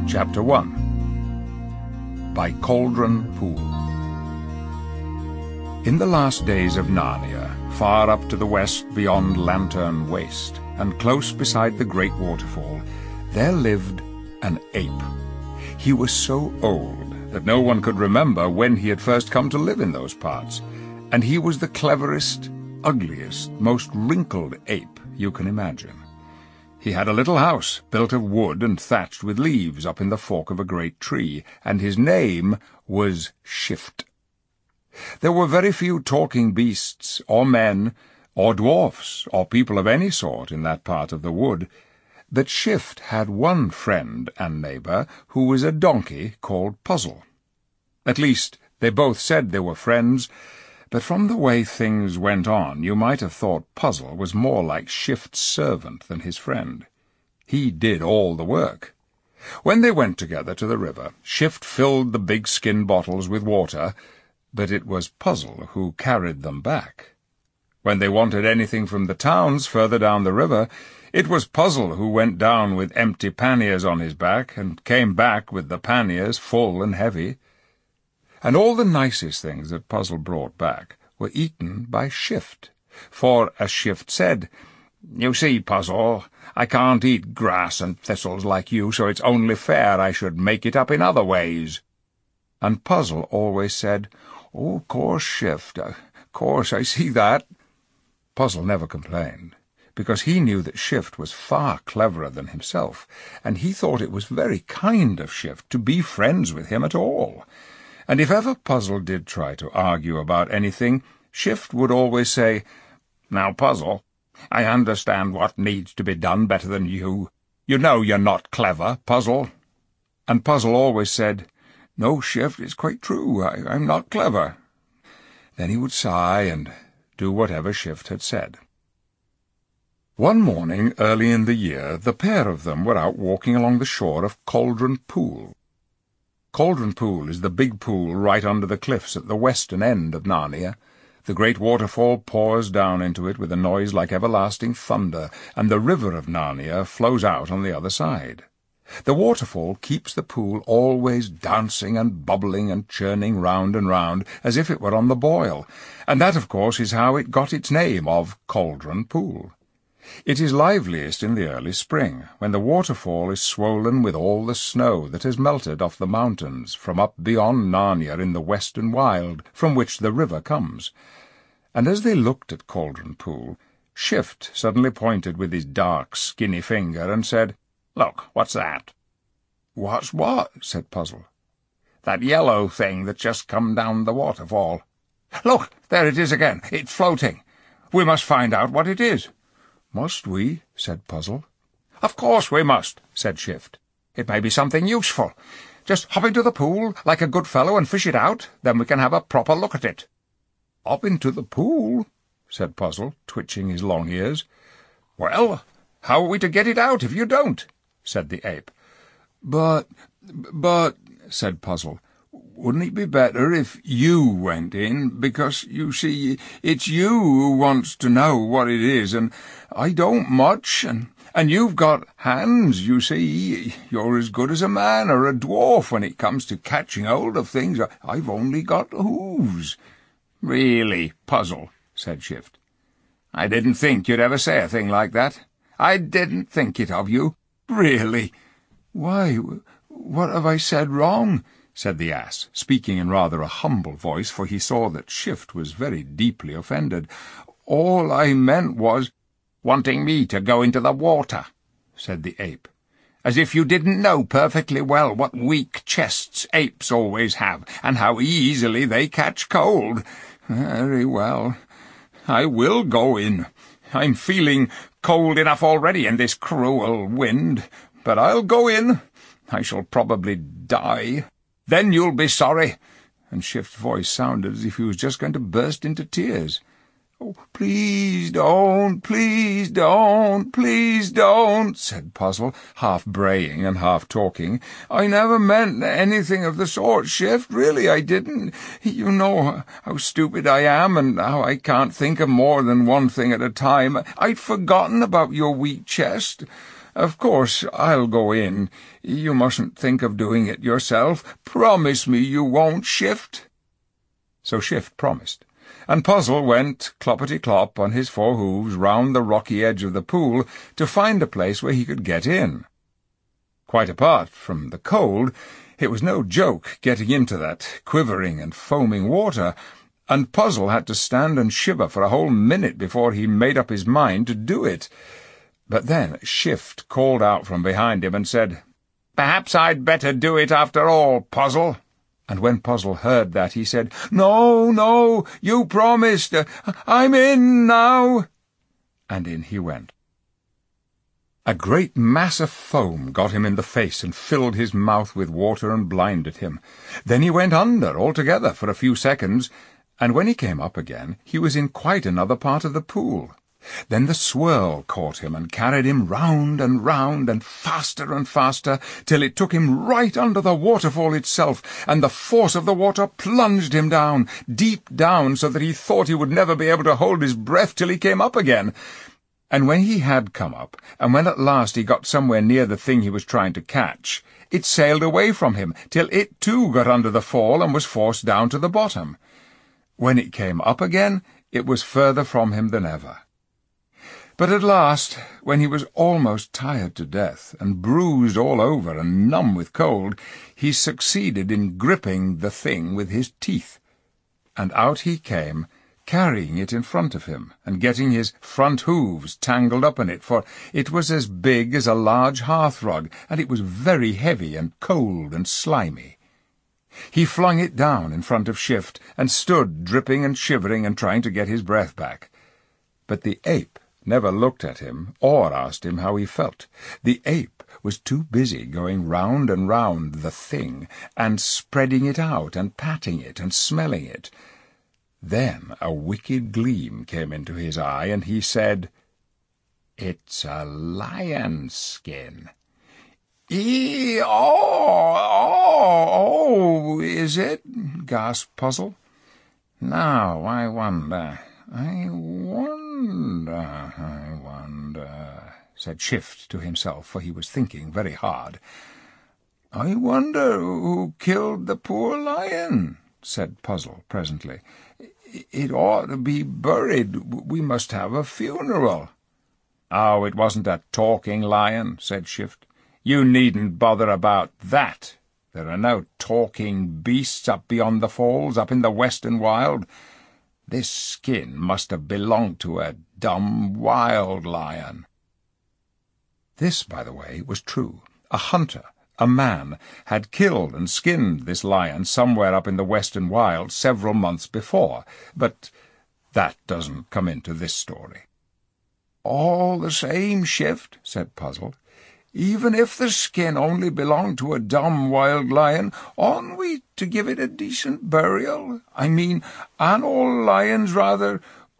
Chapter 1 By Cauldron Pool. In the last days of Narnia, far up to the west beyond Lantern Waste, and close beside the great waterfall, there lived an ape. He was so old that no one could remember when he had first come to live in those parts, and he was the cleverest, ugliest, most wrinkled ape you can imagine. He had a little house built of wood and thatched with leaves up in the fork of a great tree, and his name was Shift. There were very few talking beasts, or men, or dwarfs, or people of any sort in that part of the wood, but Shift had one friend and neighbour who was a donkey called Puzzle. At least, they both said they were friends, but from the way things went on, you might have thought Puzzle was more like Shift's servant than his friend. He did all the work. When they went together to the river, Shift filled the big skin bottles with water, but it was Puzzle who carried them back. When they wanted anything from the towns further down the river, it was Puzzle who went down with empty panniers on his back, and came back with the panniers full and heavy. And all the nicest things that Puzzle brought back were eaten by Shift. For, as Shift said, "You see, Puzzle, I can't eat grass and thistles like you, so it's only fair I should make it up in other ways." And Puzzle always said, "Oh, of course, Shift, of course, I see that." Puzzle never complained, because he knew that Shift was far cleverer than himself, and he thought it was very kind of Shift to be friends with him at all. And if ever Puzzle did try to argue about anything, Shift would always say, "Now, Puzzle, I understand what needs to be done better than you. You know you're not clever, Puzzle." And Puzzle always said, "No, Shift, it's quite true. I'm not clever." Then he would sigh and do whatever Shift had said. One morning early in the year, the pair of them were out walking along the shore of Cauldron Pool. Cauldron Pool is the big pool right under the cliffs at the western end of Narnia. The great waterfall pours down into it with a noise like everlasting thunder, and the river of Narnia flows out on the other side. The waterfall keeps the pool always dancing and bubbling and churning round and round, as if it were on the boil, and that, of course, is how it got its name of Cauldron Pool. It is liveliest in the early spring, when the waterfall is swollen with all the snow that has melted off the mountains from up beyond Narnia in the western wild, from which the river comes. And as they looked at Cauldron Pool, Shift suddenly pointed with his dark, skinny finger and said, "Look, what's that?" "What's what?" said Puzzle. "That yellow thing that's just come down the waterfall. Look, there it is again. It's floating. We must find out what it is." "Must we?" said Puzzle. "Of course we must," said Shift. "It may be something useful. Just hop into the pool like a good fellow and fish it out, then we can have a proper look at it." "Hop into the pool?" said Puzzle, twitching his long ears. "Well, how are we to get it out if you don't?" said the ape. But, said Puzzle, "wouldn't it be better if you went in? Because, you see, it's you who wants to know what it is, and I don't much, and you've got hands, you see. You're as good as a man or a dwarf when it comes to catching hold of things. I've only got hooves." "Really, Puzzle," said Shift. "I didn't think you'd ever say a thing like that. I didn't think it of you. Really." "Why, what have I said wrong?" said the ass, speaking in rather a humble voice, for he saw that Shift was very deeply offended. "All I meant was—" "Wanting me to go into the water," said the ape. "As if you didn't know perfectly well what weak chests apes always have, and how easily they catch cold. Very well, I will go in. I'm feeling cold enough already in this cruel wind, but I'll go in. I shall probably die. Then you'll be sorry." And Shift's voice sounded as if he was just going to burst into tears. "Oh, please don't, please don't, please don't," said Puzzle, half braying and half talking. "I never meant anything of the sort, Shift. Really, I didn't. You know how stupid I am, and how I can't think of more than one thing at a time. I'd forgotten about your weak chest. Of course, I'll go in. You mustn't think of doing it yourself. Promise me you won't, Shift." So Shift promised, and Puzzle went cloppety-clop on his 4 hooves round the rocky edge of the pool to find a place where he could get in. Quite apart from the cold, it was no joke getting into that quivering and foaming water, and Puzzle had to stand and shiver for a whole minute before he made up his mind to do it. But then Shift called out from behind him and said, "Perhaps I'd better do it after all, Puzzle." And when Puzzle heard that, he said, "No, no, you promised. I'm in now." And in he went. A great mass of foam got him in the face and filled his mouth with water and blinded him. Then he went under altogether for a few seconds, and when he came up again, he was in quite another part of the pool. Then the swirl caught him and carried him round and faster, till it took him right under the waterfall itself, and the force of the water plunged him down, deep down, so that he thought he would never be able to hold his breath till he came up again. And when he had come up, and when at last he got somewhere near the thing he was trying to catch, it sailed away from him, till it too got under the fall and was forced down to the bottom. When it came up again, it was further from him than ever. But at last, when he was almost tired to death, and bruised all over and numb with cold, he succeeded in gripping the thing with his teeth. And out he came, carrying it in front of him, and getting his front hooves tangled up in it, for it was as big as a large hearthrug, and it was very heavy and cold and slimy. He flung it down in front of Shift, and stood dripping and shivering and trying to get his breath back. But the ape never looked at him or asked him how he felt. The ape was too busy going round and round the thing, and spreading it out, and patting it, and smelling it. Then a wicked gleam came into his eye, and he said, "It's a lion's skin." "Oh, is it?" gasped Puzzle. "Now, I wonder, said Shift to himself, for he was thinking very hard. "I wonder who killed the poor lion," said Puzzle presently. "It ought to be buried. We must have a funeral." "Oh, it wasn't a talking lion," said Shift. "You needn't bother about that. There are no talking beasts up beyond the falls, up in the western wild. This skin must have belonged to a dumb wild lion." This, by the way, was true. A hunter, a man, had killed and skinned this lion somewhere up in the western wild several months before, but that doesn't come into this story. "All the same, Shift," said Puzzle, "even if the skin only belonged to a dumb wild lion, oughtn't we to give it a decent burial? I mean, aren't all lions rather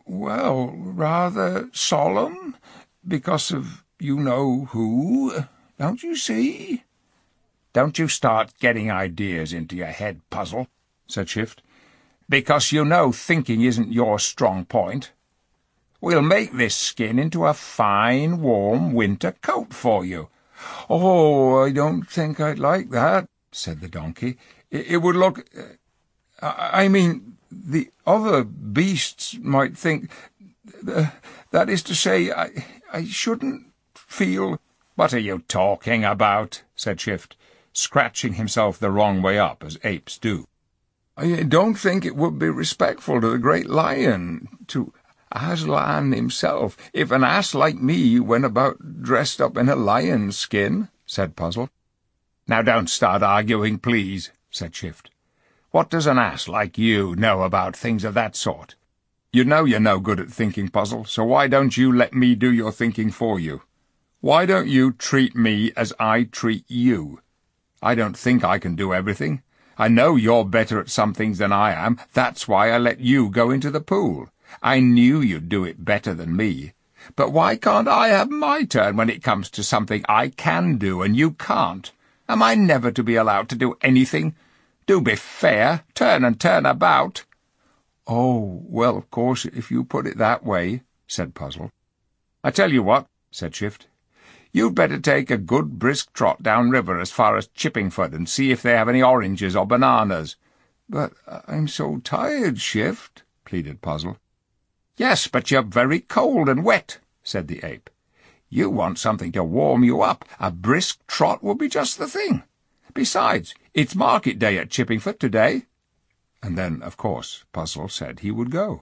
solemn, because of you-know-who, don't you see?" "Don't you start getting ideas into your head, Puzzle," said Shift, "because you know thinking isn't your strong point. We'll make this skin into a fine, warm winter coat for you." "Oh, I don't think I'd like that," said the donkey. It would look... I mean, the other beasts might think... that is to say, I shouldn't feel..." "What are you talking about?" said Shift, scratching himself the wrong way up, as apes do. "I don't think it would be respectful to the great lion, to Aslan himself, if an ass like me went about dressed up in a lion's skin," said Puzzle. "Now don't start arguing, please," said Shift. "What does an ass like you know about things of that sort? You know you're no good at thinking, Puzzle, so why don't you let me do your thinking for you? Why don't you treat me as I treat you? I don't think I can do everything. I know you're better at some things than I am. That's why I let you go into the pool. I knew you'd do it better than me. But why can't I have my turn when it comes to something I can do and you can't? Am I never to be allowed to do anything? Do be fair. Turn and turn about." "Oh, well, of course, if you put it that way," said Puzzle. "I tell you what," said Shift. You'd better take a good brisk trot down river as far as Chippingford and see if they have any oranges or bananas." "But I'm so tired, Shift," pleaded Puzzle. "Yes, but you're very cold and wet," said the ape. "You want something to warm you up. A brisk trot would be just the thing. Besides, it's market day at Chippingford today." And then, of course, Puzzle said he would go.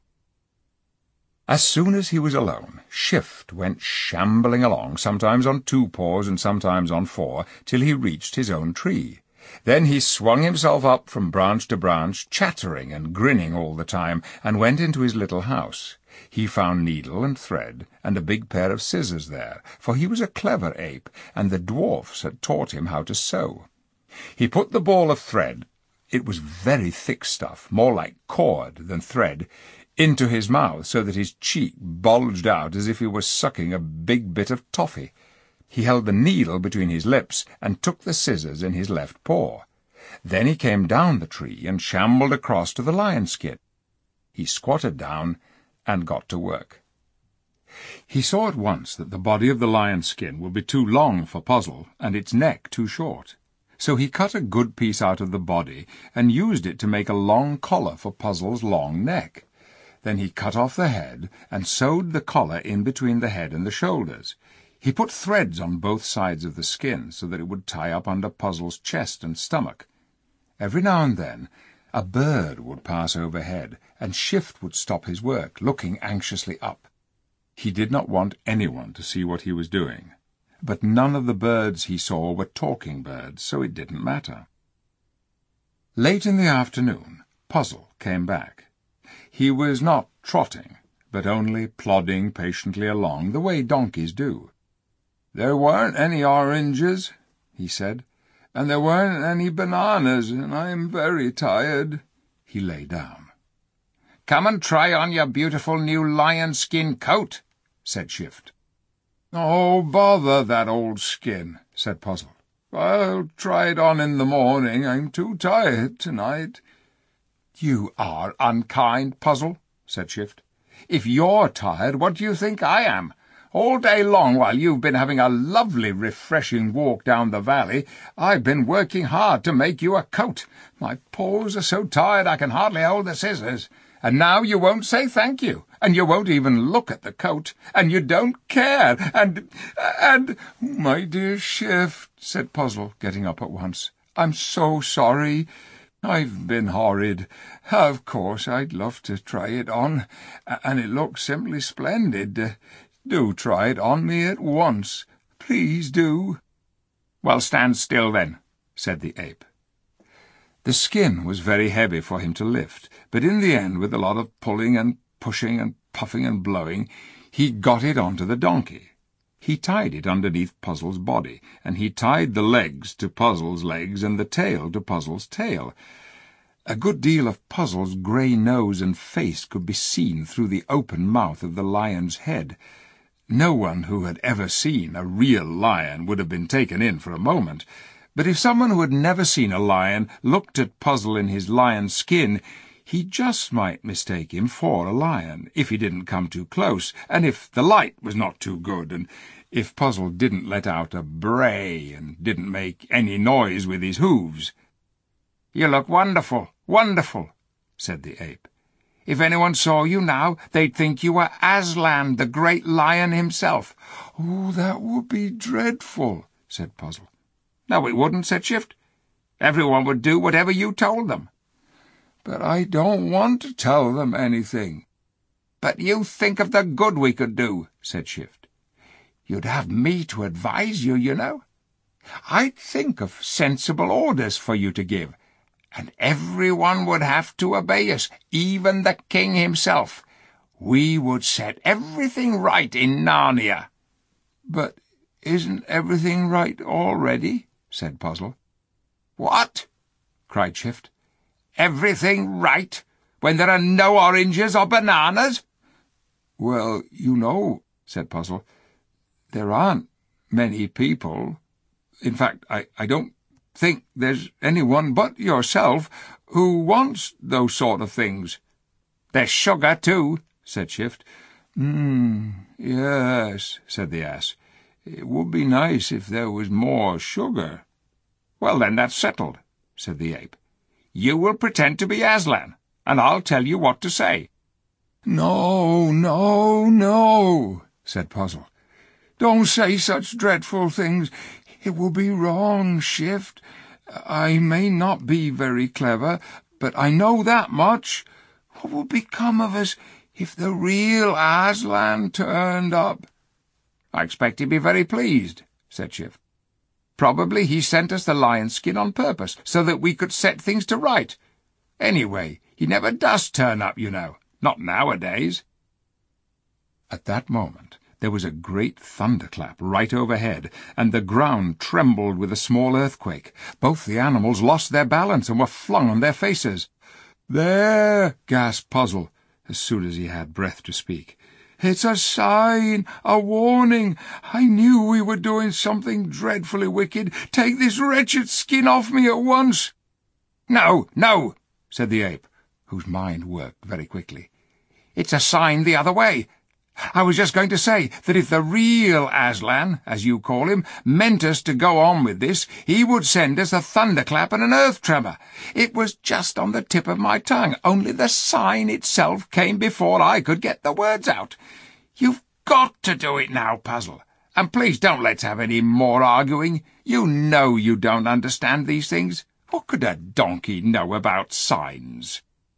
As soon as he was alone, Shift went shambling along, sometimes on 2 paws and sometimes on 4, till he reached his own tree. Then he swung himself up from branch to branch, chattering and grinning all the time, and went into his little house. He found needle and thread and a big pair of scissors there, for he was a clever ape, and the dwarfs had taught him how to sew. He put the ball of thread, it was very thick stuff, more like cord than thread, into his mouth so that his cheek bulged out as if he were sucking a big bit of toffee. He held the needle between his lips and took the scissors in his left paw. Then he came down the tree and shambled across to the lion skin. He squatted down and got to work. He saw at once that the body of the lion's skin would be too long for Puzzle and its neck too short. So he cut a good piece out of the body and used it to make a long collar for Puzzle's long neck. Then he cut off the head and sewed the collar in between the head and the shoulders. He put threads on both sides of the skin so that it would tie up under Puzzle's chest and stomach. Every now and then a bird would pass overhead, and Shift would stop his work, looking anxiously up. He did not want anyone to see what he was doing, but none of the birds he saw were talking birds, so it didn't matter. Late in the afternoon, Puzzle came back. He was not trotting, but only plodding patiently along, the way donkeys do. "There weren't any oranges," he said, "and there weren't any bananas, and I'm very tired." He lay down. "Come and try on your beautiful new lion-skin coat," said Shift. "Oh, bother that old skin," said Puzzle. "I'll try it on in the morning. I'm too tired tonight." "You are unkind, Puzzle," said Shift. "If you're tired, what do you think I am? All day long, while you've been having a lovely, refreshing walk down the valley, I've been working hard to make you a coat. My paws are so tired I can hardly hold the scissors. And now you won't say thank you, and you won't even look at the coat, and you don't care, and— "My dear Shift," said Puzzle, getting up at once, "I'm so sorry. I've been horrid. Of course, I'd love to try it on, and it looks simply splendid. Do try it on me at once. Please do." "Well, stand still then," said the ape. The skin was very heavy for him to lift, but in the end, with a lot of pulling and pushing and puffing and blowing, he got it onto the donkey. He tied it underneath Puzzle's body, and he tied the legs to Puzzle's legs and the tail to Puzzle's tail. A good deal of Puzzle's grey nose and face could be seen through the open mouth of the lion's head. No one who had ever seen a real lion would have been taken in for a moment, but if someone who had never seen a lion looked at Puzzle in his lion's skin, he just might mistake him for a lion, if he didn't come too close, and if the light was not too good, and if Puzzle didn't let out a bray and didn't make any noise with his hooves. "You look wonderful, wonderful," said the ape. "If anyone saw you now, they'd think you were Aslan, the great lion himself." "Oh, that would be dreadful," said Puzzle. "No, it wouldn't," said Shift. "Everyone would do whatever you told them." "But I don't want to tell them anything." "But you think of the good we could do," said Shift. "You'd have me to advise you, you know. I'd think of sensible orders for you to give, and everyone would have to obey us, even the king himself. We would set everything right in Narnia." "But isn't everything right already?" said Puzzle. "What?" cried Shift. "Everything right, when there are no oranges or bananas?" "Well, you know," said Puzzle, "there aren't many people. In fact, I don't think there's anyone but yourself who wants those sort of things." "There's sugar, too," said Shift. Yes," said the ass. It would be nice if there was more sugar." "Well, then that's settled," said the ape. "You will pretend to be Aslan, and I'll tell you what to say." "No, no, no," said Puzzle. "Don't say such dreadful things. It will be wrong, Shift. I may not be very clever, but I know that much. What would become of us if the real Aslan turned up?" "I expect he'd be very pleased," said Shift. "Probably he sent us the lion skin on purpose, so that we could set things to right. Anyway, he never does turn up, you know. Not nowadays." At that moment there was a great thunderclap right overhead, and the ground trembled with a small earthquake. Both the animals lost their balance and were flung on their faces. "There," gasped Puzzle, as soon as he had breath to speak. "It's a sign, a warning. I knew we were doing something dreadfully wicked. Take this wretched skin off me at once." "No, no," said the ape, whose mind worked very quickly. "It's a sign the other way. I was just going to say that if the real Aslan, as you call him, meant us to go on with this, he would send us a thunderclap and an earth tremor. It was just on the tip of my tongue, only the sign itself came before I could get the words out. You've got to do it now, Puzzle, and please don't let's have any more arguing. You know you don't understand these things. What could a donkey know about signs?"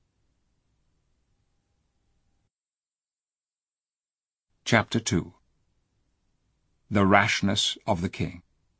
Chapter 2. The Rashness of the King.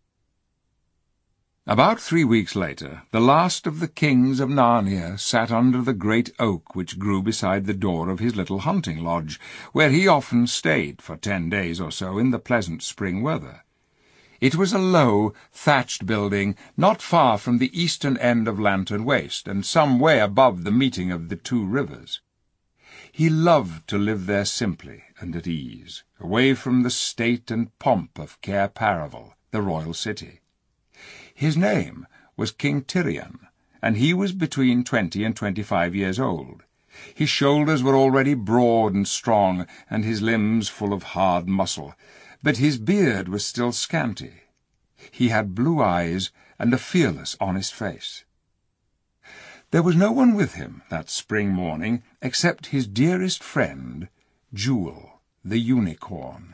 About 3 weeks later, the last of the kings of Narnia sat under the great oak which grew beside the door of his little hunting lodge, where he often stayed for 10 days or so in the pleasant spring weather. It was a low, thatched building not far from the eastern end of Lantern Waste, and some way above the meeting of the 2 rivers. He loved to live there simply and at ease, away from the state and pomp of Cair Paravel, the royal city. His name was King Tirian, and he was between 20 and 25 years old. His shoulders were already broad and strong, and his limbs full of hard muscle, but his beard was still scanty. He had blue eyes and a fearless, honest face. There was no one with him that spring morning except his dearest friend, Jewel, the unicorn.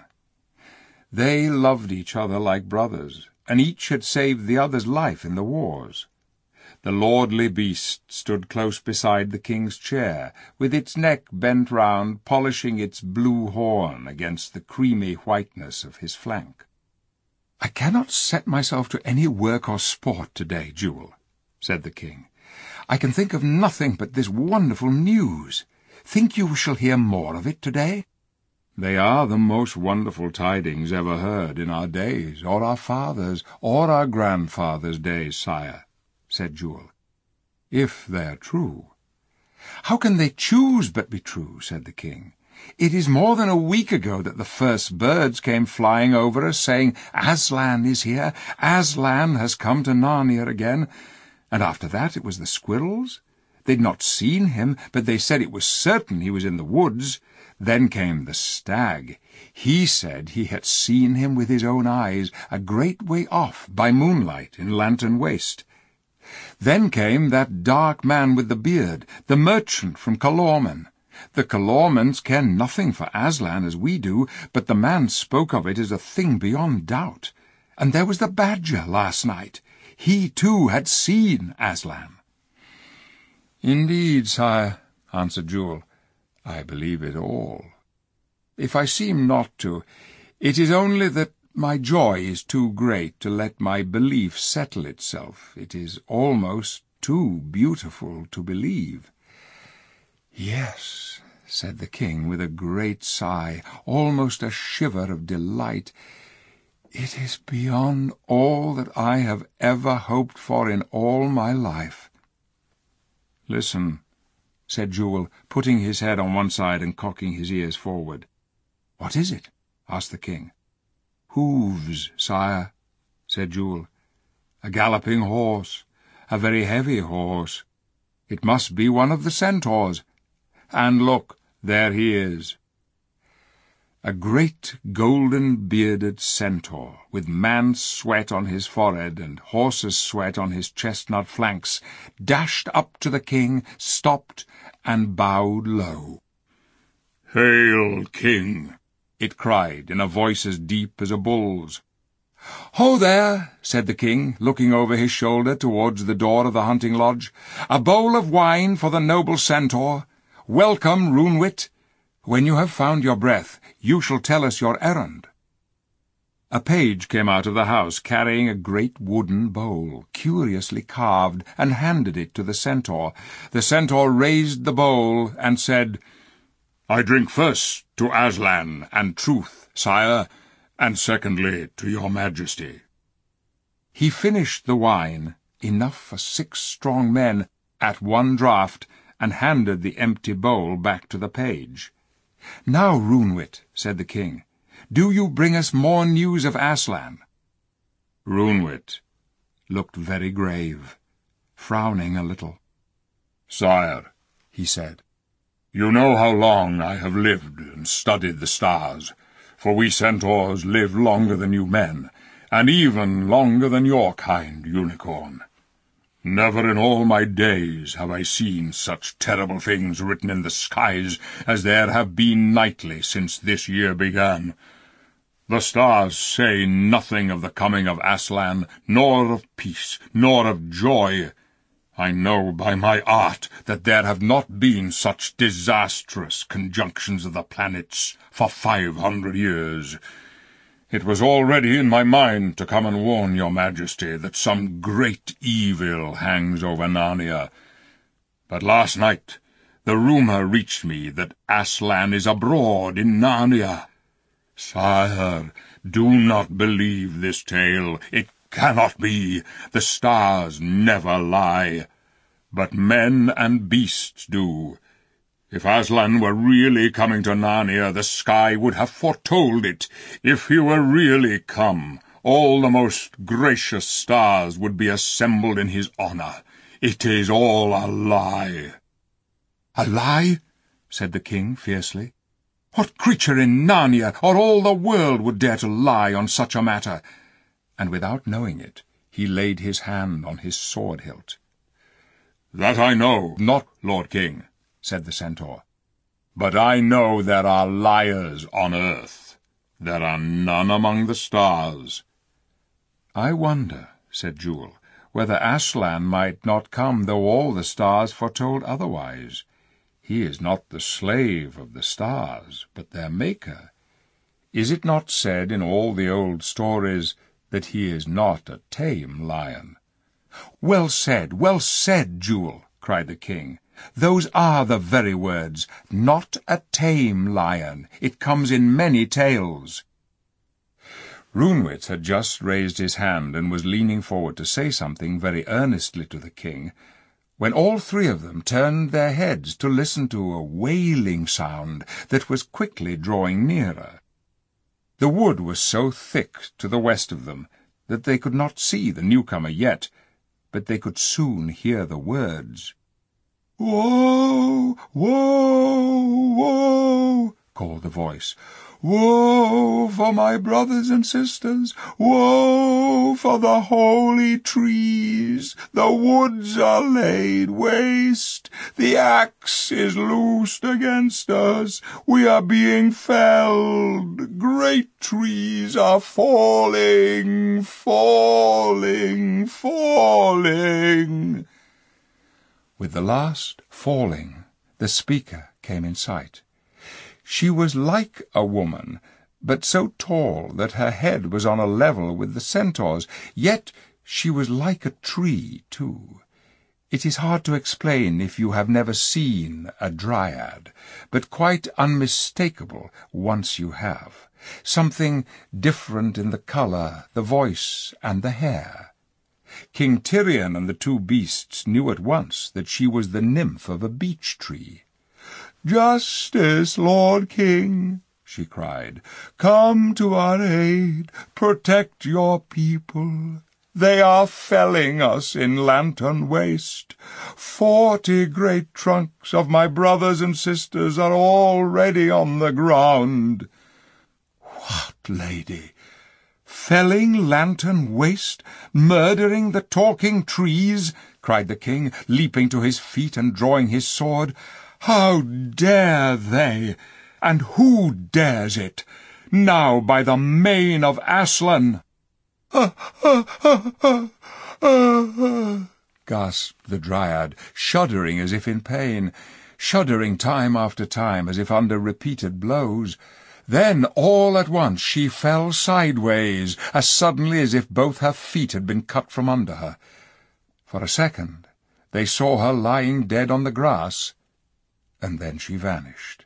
They loved each other like brothers, and each had saved the other's life in the wars. The lordly beast stood close beside the king's chair, with its neck bent round, polishing its blue horn against the creamy whiteness of his flank. "I cannot set myself to any work or sport today, Jewel," said the king. "I can think of nothing but this wonderful news. Think you shall hear more of it today?" "They are the most wonderful tidings ever heard in our days, or our fathers', or our grandfathers' days, sire," said Jewel, "if they are true." "How can they choose but be true?" said the king. "It is more than a week ago that the first birds came flying over us, saying, 'Aslan is here, Aslan has come to Narnia again.' And after that it was the squirrels. They'd not seen him, but they said it was certain he was in the woods. Then came the stag. He said he had seen him with his own eyes, a great way off, by moonlight, in Lantern Waste. Then came that dark man with the beard, the merchant from Calormen. The Calormens care nothing for Aslan as we do, but the man spoke of it as a thing beyond doubt. And there was the badger last night. He, too, had seen Aslan." "Indeed, sire," answered Jewel, "I believe it all. If I seem not to, it is only that my joy is too great to let my belief settle itself. It is almost too beautiful to believe." "Yes," said the king with a great sigh, almost a shiver of delight, "it is beyond all that I have ever hoped for in all my life." "Listen," said Jewel, putting his head on one side and cocking his ears forward. "What is it?" asked the king. "Hooves, sire," said Jewel. "A galloping horse, a very heavy horse. It must be one of the centaurs. And look, there he is." A great golden-bearded centaur, with man's sweat on his forehead and horse's sweat on his chestnut flanks, dashed up to the king, stopped, and bowed low. "Hail, king!" it cried in a voice as deep as a bull's. "Ho there," said the king, looking over his shoulder towards the door of the hunting lodge. "A bowl of wine for the noble centaur. Welcome, Runewit. When you have found your breath, you shall tell us your errand." A page came out of the house carrying a great wooden bowl, curiously carved, and handed it to the centaur. The centaur raised the bowl and said, "I drink first to Aslan and truth, sire, and secondly to your majesty." He finished the wine, enough for 6 strong men, at one draught, and handed the empty bowl back to the page. "Now, Runewit," said the king, "do you bring us more news of Aslan?" Runewit looked very grave, frowning a little. "Sire," he said, "you know how long I have lived and studied the stars, for we centaurs live longer than you men, and even longer than your kind, Unicorn. Never in all my days have I seen such terrible things written in the skies as there have been nightly since this year began. The stars say nothing of the coming of Aslan, nor of peace, nor of joy. I know by my art that there have not been such disastrous conjunctions of the planets for 500 years. It was already in my mind to come and warn your majesty that some great evil hangs over Narnia. But last night the rumor reached me that Aslan is abroad in Narnia. Sire, do not believe this tale. It cannot be. The stars never lie. But men and beasts do. If Aslan were really coming to Narnia, the sky would have foretold it. If he were really come, all the most gracious stars would be assembled in his honor. It is all a lie." "A lie?" said the king fiercely. "What creature in Narnia or all the world would dare to lie on such a matter?" And without knowing it, he laid his hand on his sword hilt. "That I know not, Lord King," said the centaur. "But I know there are liars on earth. There are none among the stars." "I wonder," said Jewel, "whether Aslan might not come, though all the stars foretold otherwise. He is not the slave of the stars, but their maker. Is it not said in all the old stories that he is not a tame lion?" Well said, Jewel," cried the king. "Those are the very words. Not a tame lion. It comes in many tales." Runewit had just raised his hand and was leaning forward to say something very earnestly to the king, when all 3 of them turned their heads to listen to a wailing sound that was quickly drawing nearer. The wood was so thick to the west of them that they could not see the newcomer yet, but they could soon hear the words. "Woe, woe, woe," called the voice. "Woe for my brothers and sisters! Woe for the holy trees! The woods are laid waste! The axe is loosed against us! We are being felled! Great trees are falling, falling, falling!" With the last falling, the speaker came in sight. She was like a woman, but so tall that her head was on a level with the centaur's, yet she was like a tree, too. It is hard to explain if you have never seen a dryad, but quite unmistakable once you have. Something different in the colour, the voice, and the hair. King Tirian and the 2 beasts knew at once that she was the nymph of a beech tree. "Justice, Lord King," she cried. "Come to our aid. Protect your people. They are felling us in Lantern Waste. 40 great trunks of my brothers and sisters are already on the ground. What, lady? Felling Lantern Waste? Murdering the talking trees? Cried the king, leaping to his feet and drawing his sword. How dare they? And who dares it? Now, by the mane of Aslan! Gasped the Dryad, shuddering as if in pain, shuddering time after time as if under repeated blows. Then, all at once, she fell sideways, as suddenly as if both her feet had been cut from under her. For a second, they saw her lying dead on the grass, and then she vanished.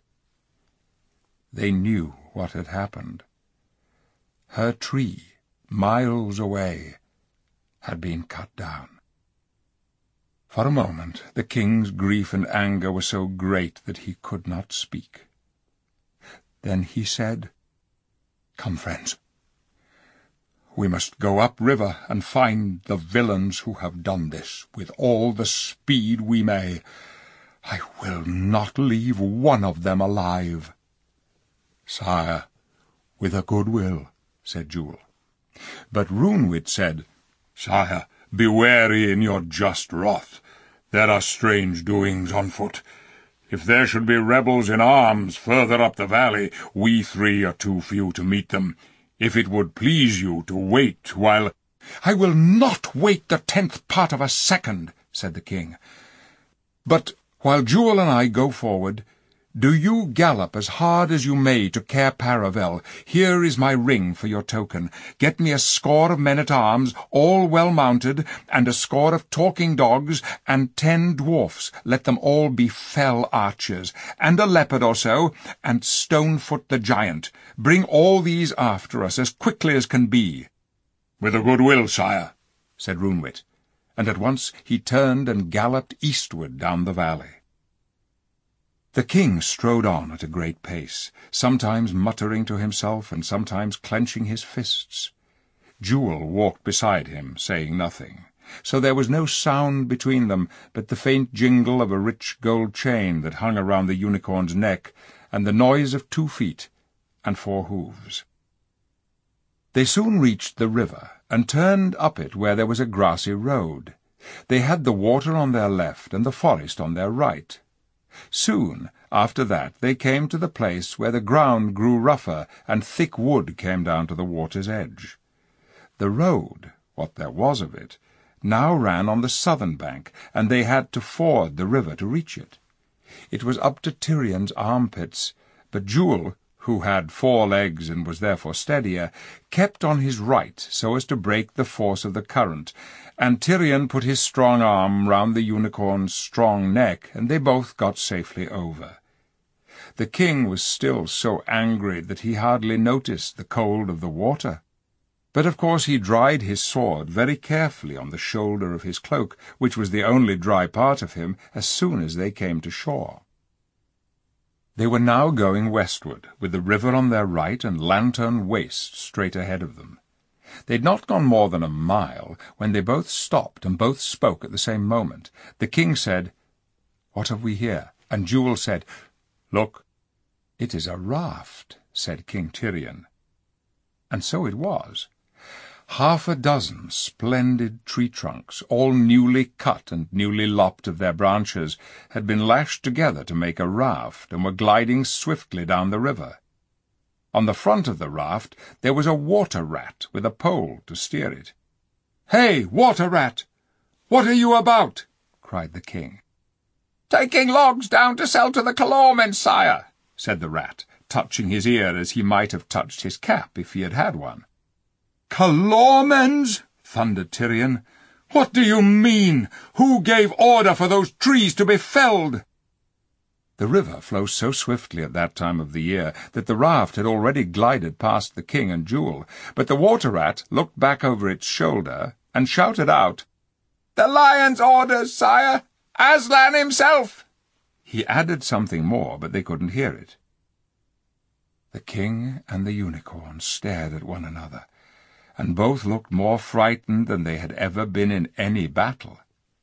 They knew what had happened. Her tree, miles away, had been cut down. For a moment, the king's grief and anger were so great that he could not speak. Then he said, "Come, friends. We must go up river and find the villains who have done this with all the speed we may. I will not leave one of them alive." "Sire, with a good will," said Jewel. But Runwit said, "Sire, be wary in your just wrath. There are strange doings on foot. If there should be rebels in arms further up the valley, we three are too few to meet them. If it would please you to wait while—" "I will not wait the 10th part of a second," said the king. "But while Jewel and I go forward, do you gallop as hard as you may to Cair Paravel. Here is my ring for your token. Get me a score of men-at-arms, all well mounted, and a score of talking dogs, and 10 dwarfs. Let them all be fell archers, and a leopard or so, and Stonefoot the giant. Bring all these after us as quickly as can be." "With a good will, sire," said Runwit, and at once he turned and galloped eastward down the valley. The king strode on at a great pace, sometimes muttering to himself and sometimes clenching his fists. Jewel walked beside him, saying nothing, so there was no sound between them but the faint jingle of a rich gold chain that hung around the unicorn's neck, and the noise of 2 feet and 4 hooves. They soon reached the river, and turned up it where there was a grassy road. They had the water on their left and the forest on their right. Soon after that they came to the place where the ground grew rougher and thick wood came down to the water's edge. The road, what there was of it, now ran on the southern bank, and they had to ford the river to reach it. It was up to Tyrion's armpits, but Jewel, who had 4 legs and was therefore steadier, kept on his right so as to break the force of the current, and Tyrion put his strong arm round the unicorn's strong neck, and they both got safely over. The king was still so angry that he hardly noticed the cold of the water. But of course he dried his sword very carefully on the shoulder of his cloak, which was the only dry part of him, as soon as they came to shore. They were now going westward, with the river on their right and Lantern Waste straight ahead of them. They'd not gone more than a mile when they both stopped and both spoke at the same moment. The king said, "What have we here?" And Jewel said, "Look." "It is a raft," said King Tyrion. And so it was. 6 splendid tree trunks, all newly cut and newly lopped of their branches, had been lashed together to make a raft, and were gliding swiftly down the river. On the front of the raft there was a water-rat with a pole to steer it. "Hey, water-rat! What are you about?" cried the king. "Taking logs down to sell to the Calormen, sire," said the rat, touching his ear as he might have touched his cap if he had had one. "Calormens!" thundered Tyrion. "What do you mean? Who gave order for those trees to be felled?" The river flows so swiftly at that time of the year that the raft had already glided past the king and Jewel, but the water-rat looked back over its shoulder and shouted out, "The lion's orders, sire! Aslan himself!" He added something more, but they couldn't hear it. The king and the unicorn stared at one another, and both looked more frightened than they had ever been in any battle.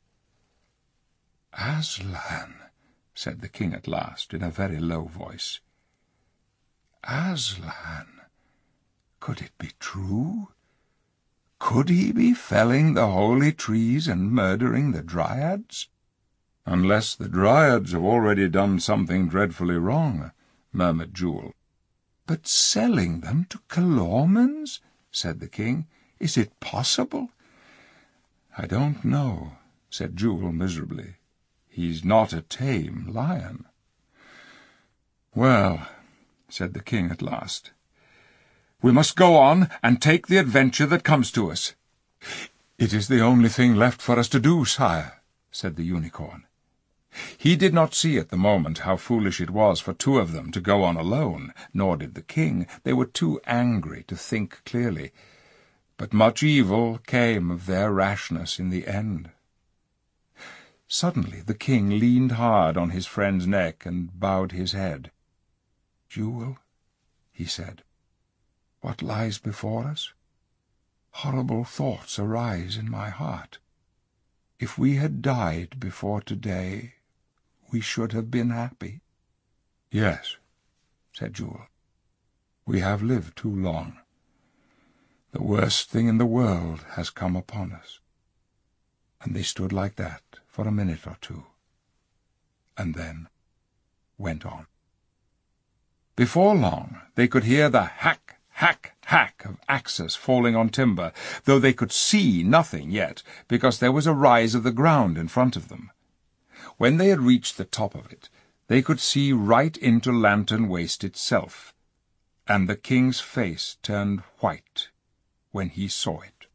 "Aslan," said the king at last, in a very low voice. "Aslan, Could it be true? Could he be felling the holy trees and murdering the Dryads? "Unless the Dryads have already done something dreadfully wrong," murmured Jewel. "But selling them to Calormens?" said the king. "Is it possible?" "I don't know," said Jewel miserably. "He's not a tame lion." "Well," said the king at last, "we must go on and take the adventure that comes to us." "It is the only thing left for us to do, sire," said the unicorn. He did not see at the moment how foolish it was for two of them to go on alone, nor did the king. They were too angry to think clearly. But much evil came of their rashness in the end. Suddenly the king leaned hard on his friend's neck and bowed his head. "Jewel," he said, "what lies before us? Horrible thoughts arise in my heart. If we had died before today, we should have been happy." "Yes," said Jewel. "We have lived too long. The worst thing in the world has come upon us." And they stood like that for a minute or two, and then went on. Before long they could hear the hack, hack, hack of axes falling on timber, though they could see nothing yet, because there was a rise of the ground in front of them. When they had reached the top of it, they could see right into Lantern Waste itself, and the king's face turned white when he saw it.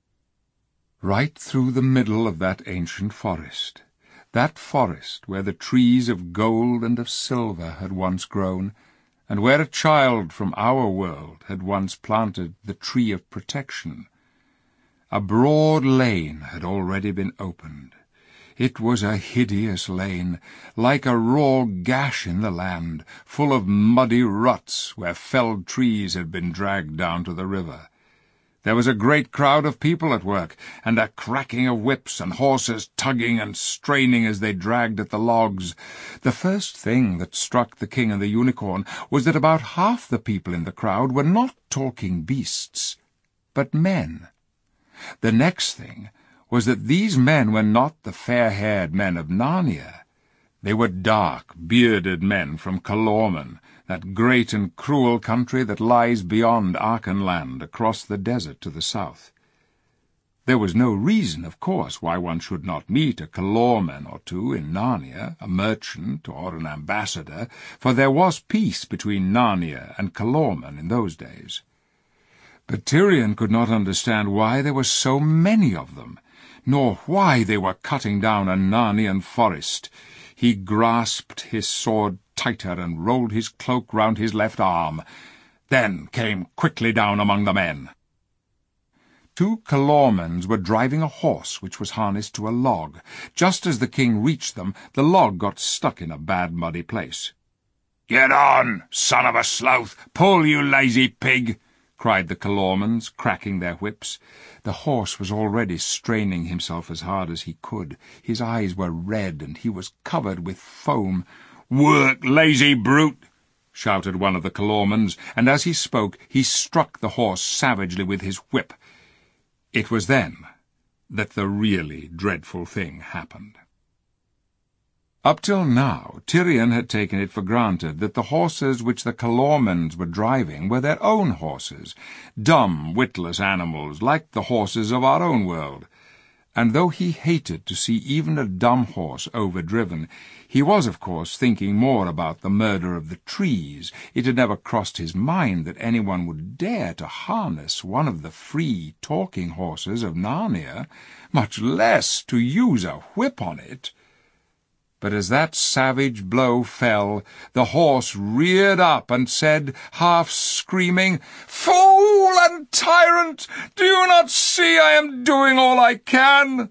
Right through the middle of that ancient forest, that forest where the trees of gold and of silver had once grown, and where a child from our world had once planted the tree of protection, a broad lane had already been opened. It was a hideous lane, like a raw gash in the land, full of muddy ruts where felled trees had been dragged down to the river. There was a great crowd of people at work, and a cracking of whips, and horses tugging and straining as they dragged at the logs. The first thing that struck the king and the unicorn was that about half the people in the crowd were not talking beasts, but men. The next thing was that these men were not the fair-haired men of Narnia. They were dark, bearded men from Calormen, that great and cruel country that lies beyond Archenland, across the desert to the south. There was no reason, of course, why one should not meet a Calormen or two in Narnia, a merchant or an ambassador, for there was peace between Narnia and Calormen in those days. But Tirian could not understand why there were so many of them, nor why they were cutting down a Narnian forest. He grasped his sword tighter and rolled his cloak round his left arm, then came quickly down among the men. Two Calormens were driving a horse which was harnessed to a log. Just as the king reached them, the log got stuck in a bad muddy place. "Get on, son of a sloth! Pull, you lazy pig!" cried the Calormens, cracking their whips. The horse was already straining himself as hard as he could. His eyes were red, and he was covered with foam. "Work, lazy brute!" shouted one of the Calormens, and as he spoke he struck the horse savagely with his whip. It was then that the really dreadful thing happened. Up till now, Tirian had taken it for granted that the horses which the Calormens were driving were their own horses, dumb, witless animals, like the horses of our own world. And though he hated to see even a dumb horse overdriven, he was, of course, thinking more about the murder of the trees. It had never crossed his mind that anyone would dare to harness one of the free, talking horses of Narnia, much less to use a whip on it. But as that savage blow fell, the horse reared up and said, half screaming, "Fool and tyrant! Do you not see I am doing all I can?"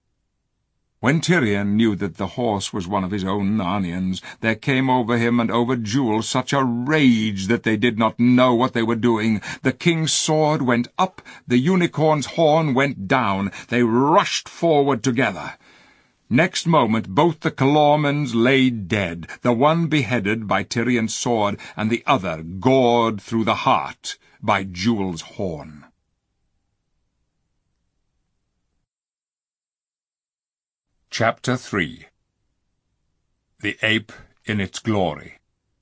When Tirian knew that the horse was one of his own Narnians, there came over him and over Jewel such a rage that they did not know what they were doing. The king's sword went up, the unicorn's horn went down. They rushed forward together. Next moment both the Calormens lay dead, the one beheaded by Tirian's sword, and the other gored through the heart by Jewel's horn. Chapter 3. The Ape in its Glory.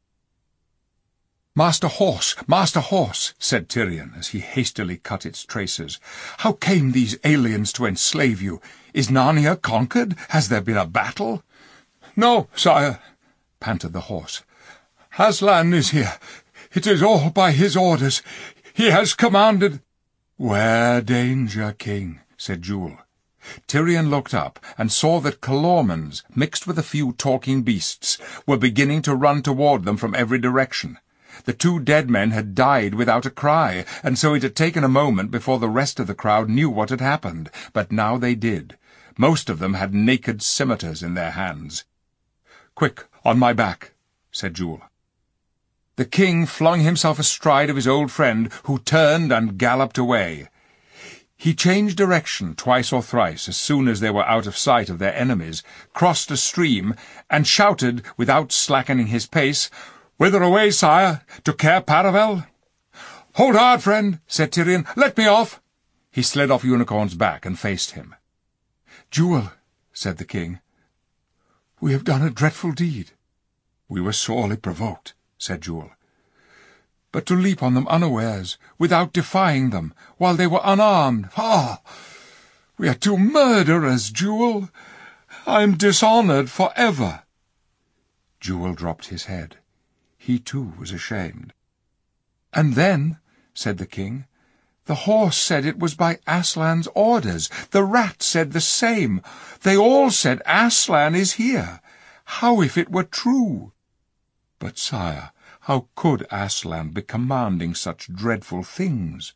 "Master Horse, Master Horse," said Tirion as he hastily cut its traces, "how came these aliens to enslave you? Is Narnia conquered? Has there been a battle?" "No, sire," panted the horse. "Aslan is here. It is all by his orders. He has commanded—" "'Ware danger, King," said Jewel. Tirion looked up and saw that Calormens, mixed with a few talking beasts, were beginning to run toward them from every direction. The 2 dead men had died without a cry, and so it had taken a moment before the rest of the crowd knew what had happened, but now they did. Most of them had naked scimitars in their hands. "Quick, on my back," said Jewel. The king flung himself astride of his old friend, who turned and galloped away. He changed direction twice or thrice as soon as they were out of sight of their enemies, crossed a stream, and shouted, without slackening his pace, "Whither away, sire? To Cair Paravel?" "Hold hard, friend," said Tirion. "Let me off." He slid off Unicorn's back and faced him. "Jewel," said the king, "we have done a dreadful deed." "We were sorely provoked," said Jewel. "But to leap on them unawares, without defying them, while they were unarmed, we are 2 murderers, Jewel. I am dishonoured for ever." Jewel dropped his head. He too was ashamed. "And then," said the king, "the horse said it was by Aslan's orders. The rat said the same. They all said Aslan is here. How if it were true?" "But, sire, how could Aslan be commanding such dreadful things?"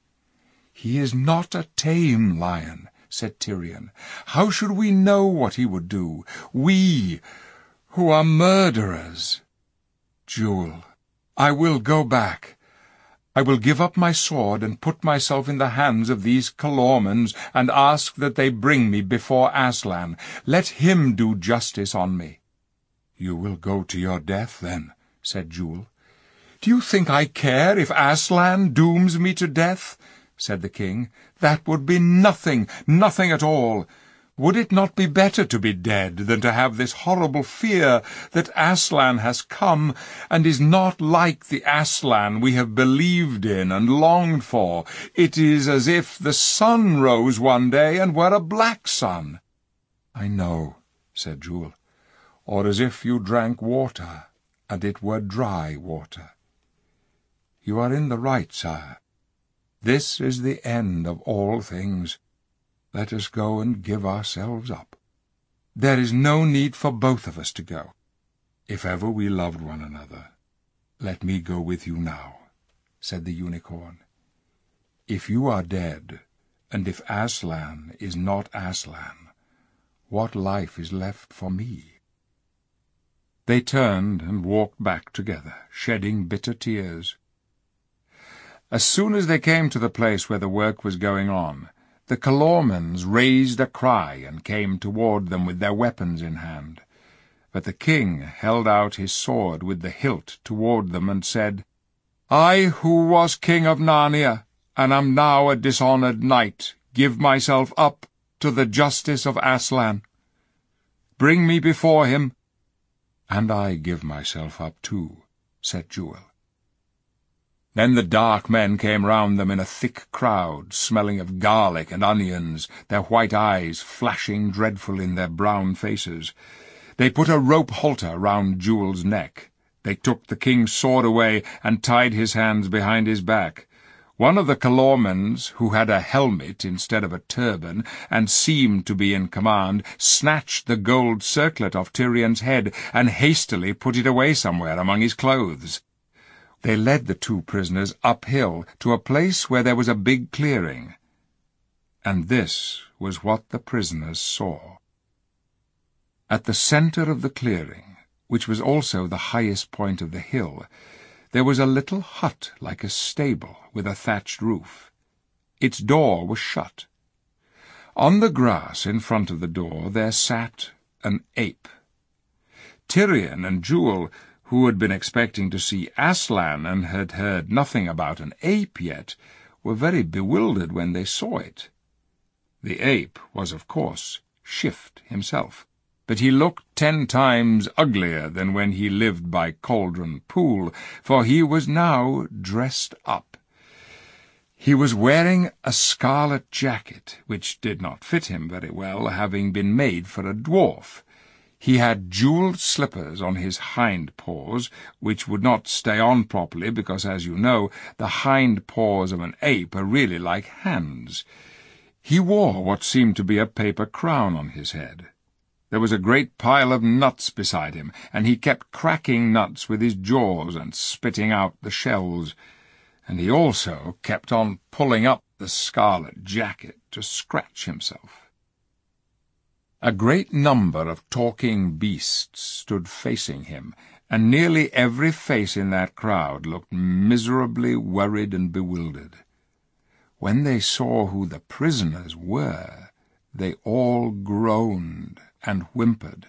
"He is not a tame lion," said Tirion. "How should we know what he would do? We, who are murderers. Jewel, I will go back. I will give up my sword and put myself in the hands of these Calormens and ask that they bring me before Aslan. Let him do justice on me." "You will go to your death, then," said Jewel. "Do you think I care if Aslan dooms me to death?" said the king. "That would be nothing, nothing at all. Would it not be better to be dead than to have this horrible fear that Aslan has come, and is not like the Aslan we have believed in and longed for? It is as if the sun rose one day and were a black sun." "I know," said Jewel, "or as if you drank water, and it were dry water. You are in the right, sire. This is the end of all things. Let us go and give ourselves up. There is no need for both of us to go. If ever we loved one another, let me go with you now," said the unicorn. "If you are dead, and if Aslan is not Aslan, what life is left for me?" They turned and walked back together, shedding bitter tears. As soon as they came to the place where the work was going on, the Calormens raised a cry and came toward them with their weapons in hand. But the king held out his sword with the hilt toward them and said, "I, who was king of Narnia, and am now a dishonoured knight, give myself up to the justice of Aslan. Bring me before him." "And I give myself up too," said Jewel. Then the dark men came round them in a thick crowd, smelling of garlic and onions, their white eyes flashing dreadful in their brown faces. They put a rope halter round Jewel's neck. They took the king's sword away and tied his hands behind his back. One of the Calormens, who had a helmet instead of a turban, and seemed to be in command, snatched the gold circlet off Tyrion's head and hastily put it away somewhere among his clothes. They led the 2 prisoners uphill to a place where there was a big clearing. And this was what the prisoners saw. At the center of the clearing, which was also the highest point of the hill, there was a little hut like a stable with a thatched roof. Its door was shut. On the grass in front of the door there sat an ape. Tirion and Jewel, who had been expecting to see Aslan and had heard nothing about an ape yet, were very bewildered when they saw it. The ape was, of course, Shift himself, but he looked 10 times uglier than when he lived by Cauldron Pool, for he was now dressed up. He was wearing a scarlet jacket, which did not fit him very well, having been made for a dwarf. He had jewelled slippers on his hind paws, which would not stay on properly because, as you know, the hind paws of an ape are really like hands. He wore what seemed to be a paper crown on his head. There was a great pile of nuts beside him, and he kept cracking nuts with his jaws and spitting out the shells, and he also kept on pulling up the scarlet jacket to scratch himself. A great number of talking beasts stood facing him, and nearly every face in that crowd looked miserably worried and bewildered. When they saw who the prisoners were, they all groaned and whimpered.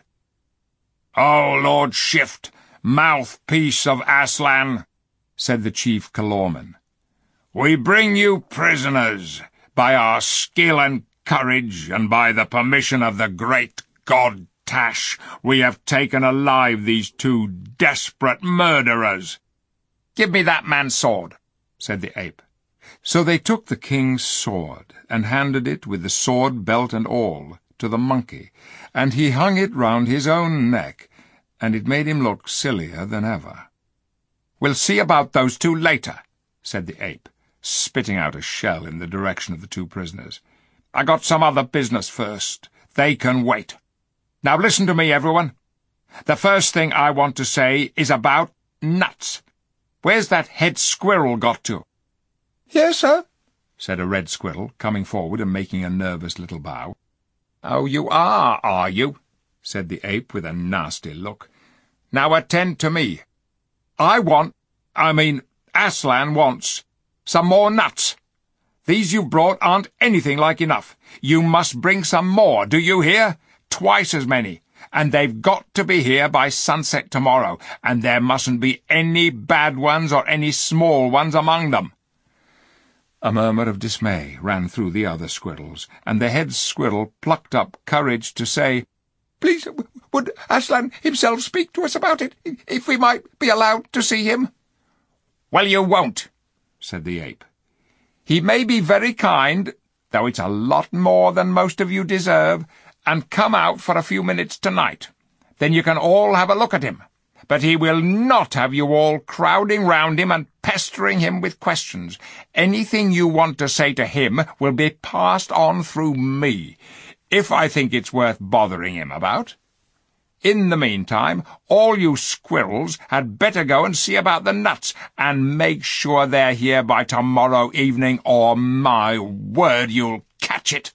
"O Lord Shift, mouthpiece of Aslan," said the chief Calormen, "we bring you prisoners by our skill and courage, and by the permission of the great god Tash, we have taken alive these 2 desperate murderers." "Give me that man's sword," said the ape. So they took the king's sword, and handed it with the sword belt and all to the monkey, and he hung it round his own neck, and it made him look sillier than ever. "We'll see about those 2 later," said the ape, spitting out a shell in the direction of the 2 prisoners. "I got some other business first. They can wait. Now listen to me, everyone. The first thing I want to say is about nuts. Where's that head squirrel got to?" "Here, sir," said a red squirrel, coming forward and making a nervous little bow. "Oh, you are you?" said the ape with a nasty look. "Now attend to me. Aslan wants some more nuts. These you brought aren't anything like enough. You must bring some more, do you hear? Twice as many. And they've got to be here by sunset tomorrow, and there mustn't be any bad ones or any small ones among them." A murmur of dismay ran through the other squirrels, and the head squirrel plucked up courage to say, "Please, would Aslan himself speak to us about it, if we might be allowed to see him?" "Well, you won't," said the ape. "He may be very kind, though it's a lot more than most of you deserve, and come out for a few minutes tonight. Then you can all have a look at him. But he will not have you all crowding round him and pestering him with questions. Anything you want to say to him will be passed on through me, if I think it's worth bothering him about. In the meantime, all you squirrels had better go and see about the nuts, and make sure they're here by tomorrow evening, or my word, you'll catch it."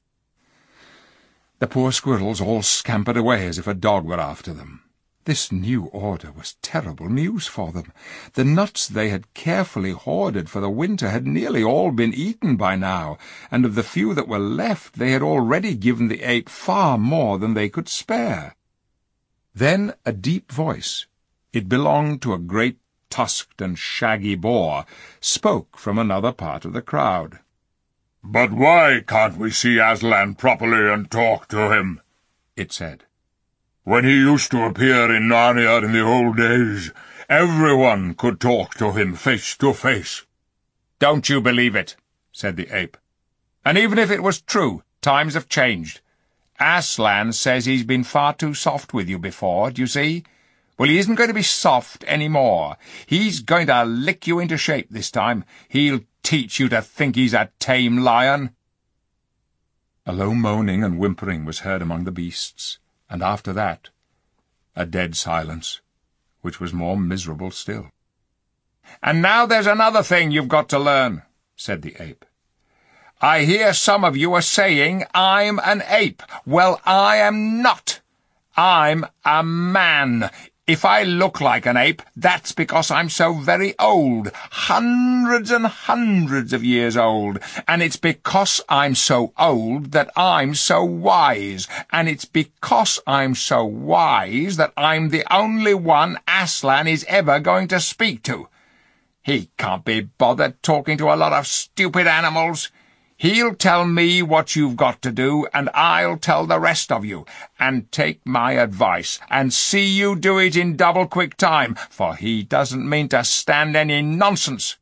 The poor squirrels all scampered away as if a dog were after them. This new order was terrible news for them. The nuts they had carefully hoarded for the winter had nearly all been eaten by now, and of the few that were left they had already given the ape far more than they could spare. Then a deep voice, it belonged to a great tusked and shaggy boar, spoke from another part of the crowd. "But why can't we see Aslan properly and talk to him?" it said. "When he used to appear in Narnia in the old days, everyone could talk to him face to face." "Don't you believe it," said the ape. "And even if it was true, times have changed. Aslan says he's been far too soft with you before, do you see? Well, he isn't going to be soft any more. He's going to lick you into shape this time. He'll teach you to think he's a tame lion." A low moaning and whimpering was heard among the beasts, and after that, a dead silence, which was more miserable still. "And now there's another thing you've got to learn," said the ape. "I hear some of you are saying I'm an ape. Well, I am not. I'm a man. If I look like an ape, that's because I'm so very old, hundreds and hundreds of years old, and it's because I'm so old that I'm so wise, and it's because I'm so wise that I'm the only one Aslan is ever going to speak to. He can't be bothered talking to a lot of stupid animals. He'll tell me what you've got to do, and I'll tell the rest of you. And take my advice, and see you do it in double-quick time, for he doesn't mean to stand any nonsense."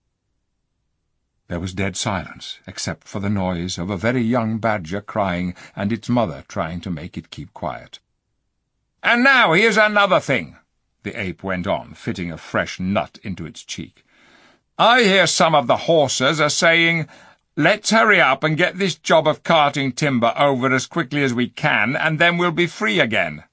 There was dead silence, except for the noise of a very young badger crying and its mother trying to make it keep quiet. "And now here's another thing," the ape went on, fitting a fresh nut into its cheek. "I hear some of the horses are saying, 'Let's hurry up and get this job of carting timber over as quickly as we can, and then we'll be free again.'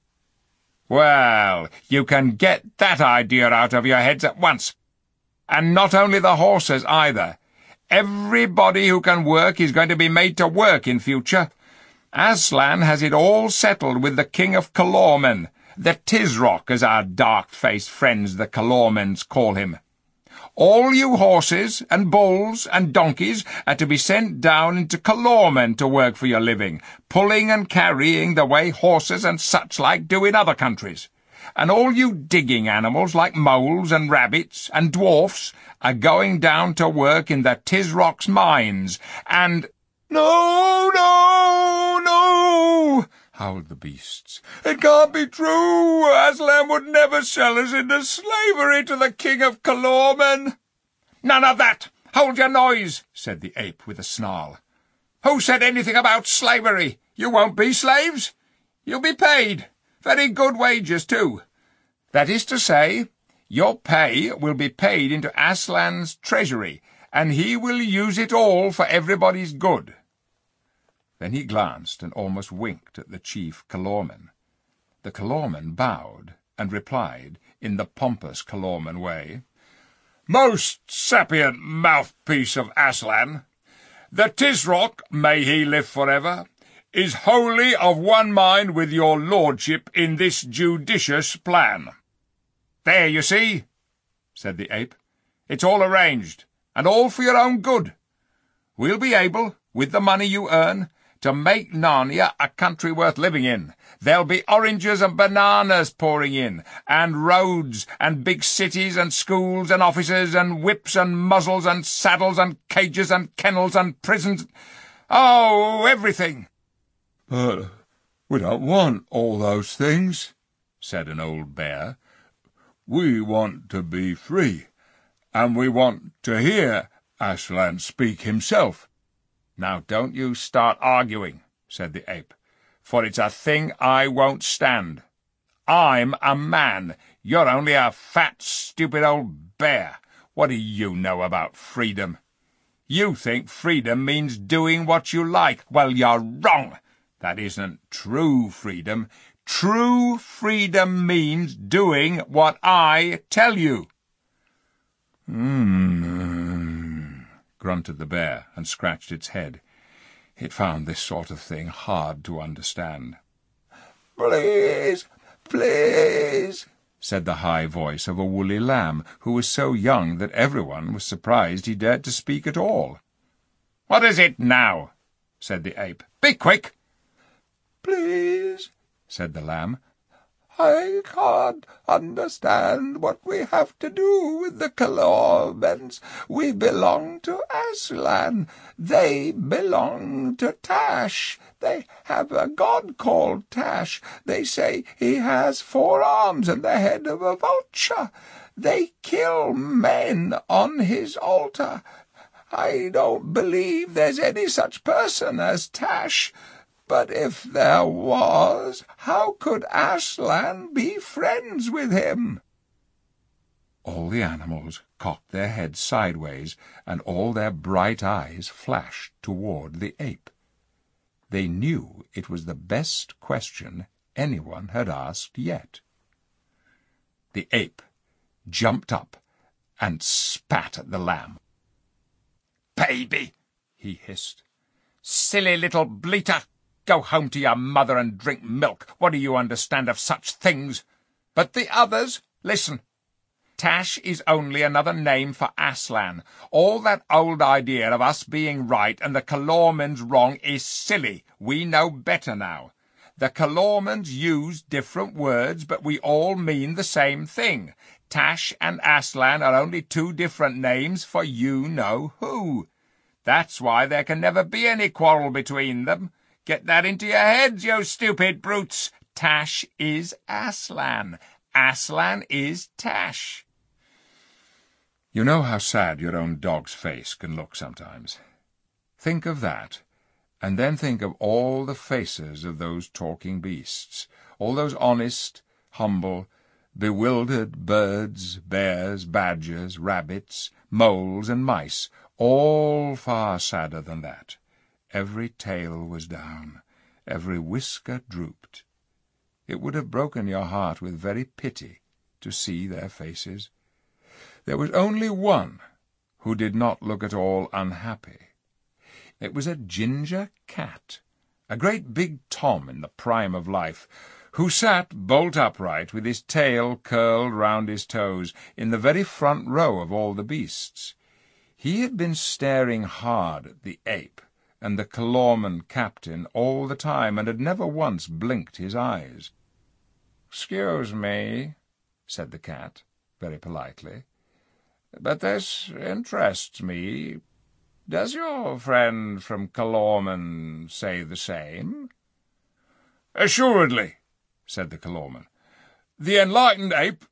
Well, you can get that idea out of your heads at once. And not only the horses either. Everybody who can work is going to be made to work in future. Aslan has it all settled with the King of Calormen, the Tisroc, as our dark-faced friends the Calormens call him. All you horses and bulls and donkeys are to be sent down into Calormen to work for your living, pulling and carrying the way horses and such-like do in other countries. And all you digging animals like moles and rabbits and dwarfs are going down to work in the Tisroc's mines, and—" "No, no, no!" howled the beasts. "It can't be true! Aslan would never sell us into slavery to the King of Calormen." "None of that! Hold your noise!" said the ape with a snarl. "Who said anything about slavery? You won't be slaves. You'll be paid. Very good wages, too. That is to say, your pay will be paid into Aslan's treasury, and he will use it all for everybody's good." Then he glanced and almost winked at the chief Calormen. The Calormen bowed and replied, in the pompous Calormen way, "Most sapient mouthpiece of Aslan, the Tisroc, may he live forever, is wholly of one mind with your lordship in this judicious plan." "There, you see," said the ape. "It's all arranged, and all for your own good. We'll be able, with the money you earn, to make Narnia a country worth living in. There'll be oranges and bananas pouring in, and roads, and big cities, and schools, and offices, and whips, and muzzles, and saddles, and cages, and kennels, and prisons. Oh, everything." "But we don't want all those things," said an old bear. "We want to be free, and we want to hear Aslan speak himself." "Now don't you start arguing," said the ape, "for it's a thing I won't stand. I'm a man. You're only a fat, stupid old bear. What do you know about freedom? You think freedom means doing what you like. Well, you're wrong. That isn't true freedom. True freedom means doing what I tell you." Grunted the bear, and scratched its head. It found this sort of thing hard to understand. "Please, please," said the high voice of a woolly lamb, who was so young that everyone was surprised he dared to speak at all. "What is it now?" said the ape. "Be quick." "Please," said the lamb. "I can't understand what we have to do with the Calormens. We belong to Aslan. They belong to Tash. They have a god called Tash. They say he has 4 arms and the head of a vulture. They kill men on his altar. I don't believe there's any such person as Tash. But if there was, how could Aslan be friends with him?" All the animals cocked their heads sideways, and all their bright eyes flashed toward the ape. They knew it was the best question anyone had asked yet. The ape jumped up and spat at the lamb. "Baby," he hissed. "Silly little bleater. Go home to your mother and drink milk. What do you understand of such things?" But the others, listen. Tash is only another name for Aslan. All that old idea of us being right and the Calormens wrong is silly. We know better now. The Calormens use different words, but we all mean the same thing. Tash and Aslan are only two different names for you-know-who. That's why there can never be any quarrel between them. Get that into your heads, you stupid brutes. Tash is Aslan. Aslan is Tash. You know how sad your own dog's face can look sometimes. Think of that, and then think of all the faces of those talking beasts, all those honest, humble, bewildered birds, bears, badgers, rabbits, moles, and mice, all far sadder than that. Every tail was down, every whisker drooped. It would have broken your heart with very pity to see their faces. There was only one who did not look at all unhappy. It was a ginger cat, a great big Tom in the prime of life, who sat bolt upright with his tail curled round his toes in the very front row of all the beasts. He had been staring hard at the ape and the Calormen captain all the time, and had never once blinked his eyes. "Excuse me," said the cat, very politely, "but this interests me. Does your friend from Calormen say the same?" "Assuredly," said the Calormen. "The enlightened ape,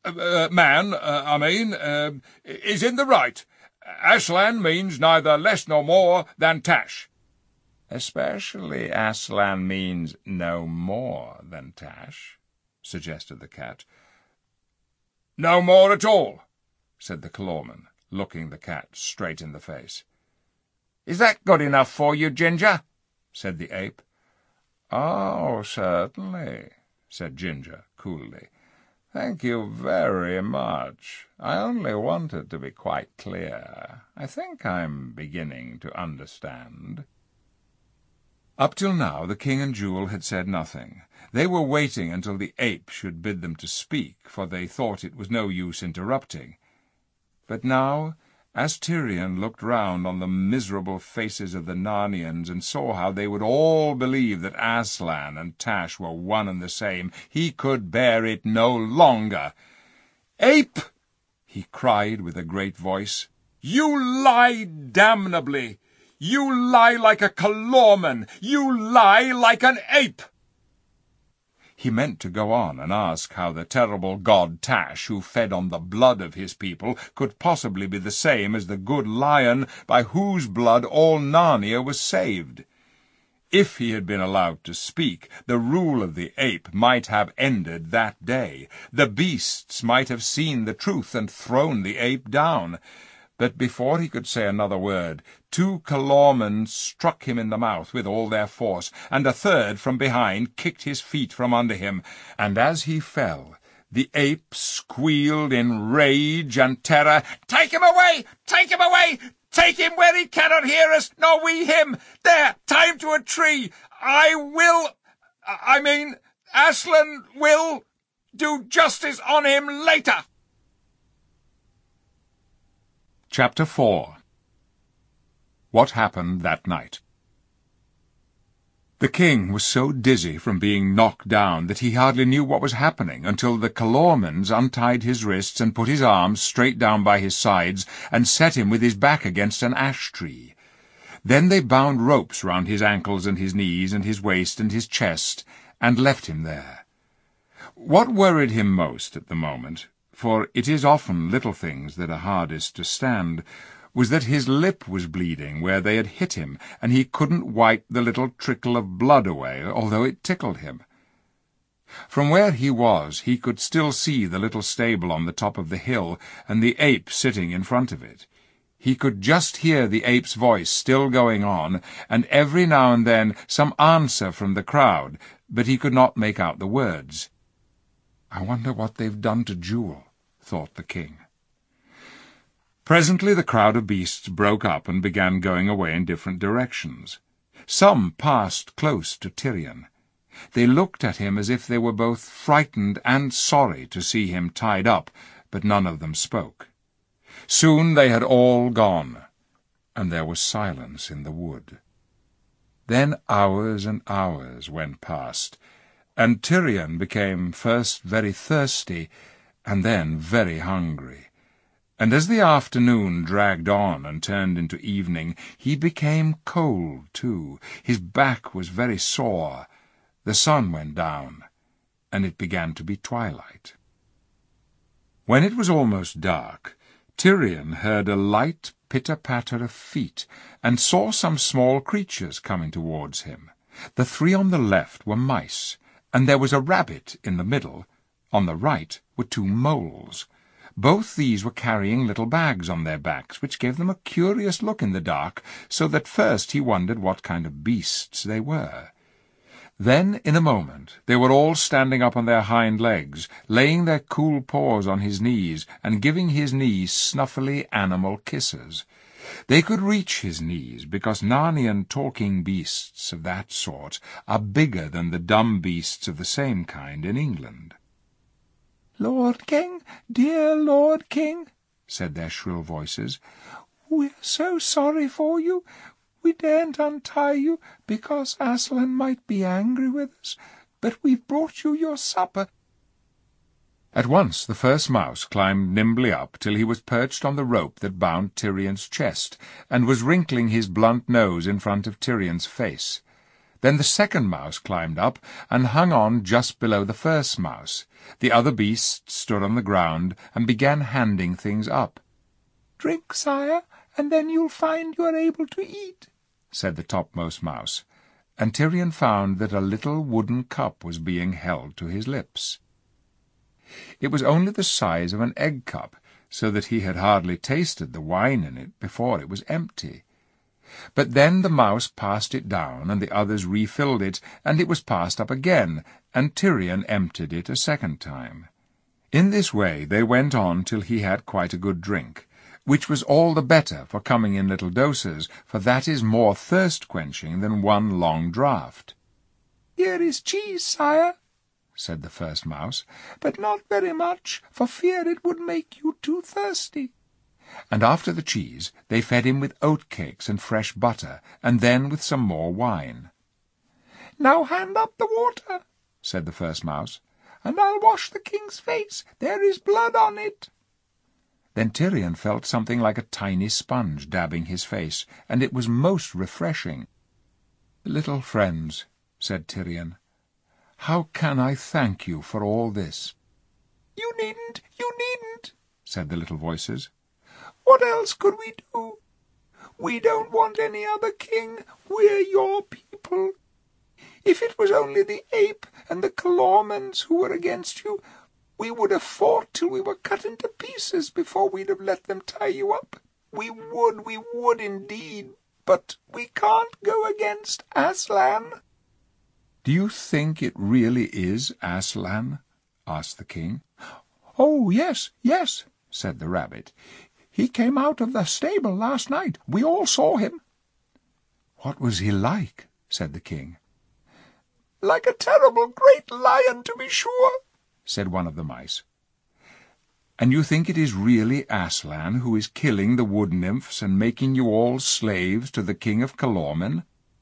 is in the right. Aslan means neither less nor more than Tash." "Especially Aslan means no more than Tash," suggested the cat. "No more at all," said the Calormen, looking the cat straight in the face. "Is that good enough for you, Ginger?" said the ape. "Oh, certainly," said Ginger, coolly. "Thank you very much. I only wanted to be quite clear. I think I'm beginning to understand." Up till now the king and Jewel had said nothing. They were waiting until the ape should bid them to speak, for they thought it was no use interrupting. But now, as Tirian looked round on the miserable faces of the Narnians and saw how they would all believe that Aslan and Tash were one and the same, he could bear it no longer. "Ape!" he cried with a great voice. "You lie damnably! You lie like a Calormen! You lie like an ape!" He meant to go on and ask how the terrible god Tash, who fed on the blood of his people, could possibly be the same as the good lion by whose blood all Narnia was saved. If he had been allowed to speak, the rule of the ape might have ended that day. The beasts might have seen the truth and thrown the ape down. But before he could say another word, two Calormen struck him in the mouth with all their force, and a third from behind kicked his feet from under him, and as he fell, the ape squealed in rage and terror, "Take him away! Take him away! Take him where he cannot hear us, nor we him! There, tie him to a tree! Aslan will do justice on him later!" Chapter 4. What happened that night? The king was so dizzy from being knocked down that he hardly knew what was happening until the Calormens untied his wrists and put his arms straight down by his sides and set him with his back against an ash tree. Then they bound ropes round his ankles and his knees and his waist and his chest and left him there. What worried him most at the moment, for it is often little things that are hardest to stand, was that his lip was bleeding where they had hit him, and he couldn't wipe the little trickle of blood away, although it tickled him. From where he was, he could still see the little stable on the top of the hill, and the ape sitting in front of it. He could just hear the ape's voice still going on, and every now and then some answer from the crowd, but he could not make out the words. "I wonder what they've done to Jewel," thought the king. Presently the crowd of beasts broke up and began going away in different directions. Some passed close to Tirian. They looked at him as if they were both frightened and sorry to see him tied up, but none of them spoke. Soon they had all gone, and there was silence in the wood. Then hours and hours went past, and Tirian became first very thirsty, and then very hungry. And as the afternoon dragged on and turned into evening, he became cold too. His back was very sore. The sun went down, and it began to be twilight. When it was almost dark, Tirian heard a light pitter-patter of feet, and saw some small creatures coming towards him. The three on the left were mice, and there was a rabbit in the middle. On the right were two moles. Both these were carrying little bags on their backs, which gave them a curious look in the dark, so that first he wondered what kind of beasts they were. Then, in a moment, they were all standing up on their hind legs, laying their cool paws on his knees, and giving his knees snuffly animal kisses. They could reach his knees, because Narnian talking beasts of that sort are bigger than the dumb beasts of the same kind in England. "Lord King, dear Lord King," said their shrill voices, "we're so sorry for you. We daren't untie you, because Aslan might be angry with us, but we've brought you your supper." At once the first mouse climbed nimbly up till he was perched on the rope that bound Tirian's chest, and was wrinkling his blunt nose in front of Tirian's face. Then the second mouse climbed up, and hung on just below the first mouse. The other beasts stood on the ground, and began handing things up. "Drink, sire, and then you'll find you are able to eat," said the topmost mouse, and Tirian found that a little wooden cup was being held to his lips. It was only the size of an egg cup, so that he had hardly tasted the wine in it before it was empty. But then the mouse passed it down, and the others refilled it, and it was passed up again, and Tirian emptied it a second time. In this way they went on till he had quite a good drink, which was all the better for coming in little doses, for that is more thirst-quenching than one long draught. "Here is cheese, sire," said the first mouse, "but not very much, for fear it would make you too thirsty." And after the cheese they fed him with oatcakes and fresh butter, and then with some more wine. "Now hand up the water," said the first mouse, "and I'll wash the king's face. There is blood on it." Then Tirian felt something like a tiny sponge dabbing his face, and it was most refreshing. "Little friends," said Tirian, "how can I thank you for all this?" You needn't, said the little voices. "What else could we do? We don't want any other king. We're your people. If it was only the ape and the Calormens who were against you, we would have fought till we were cut into pieces before we'd have let them tie you up. We would indeed, but we can't go against Aslan." "Do you think it really is Aslan?" asked the king. "Oh, yes, said the rabbit. "He came out of the stable last night. We all saw him." "What was he like?" said the king. "Like a terrible great lion, to be sure," said one of the mice. "And you think it is really Aslan who is killing the wood-nymphs and making you all slaves to the king of Calormen?"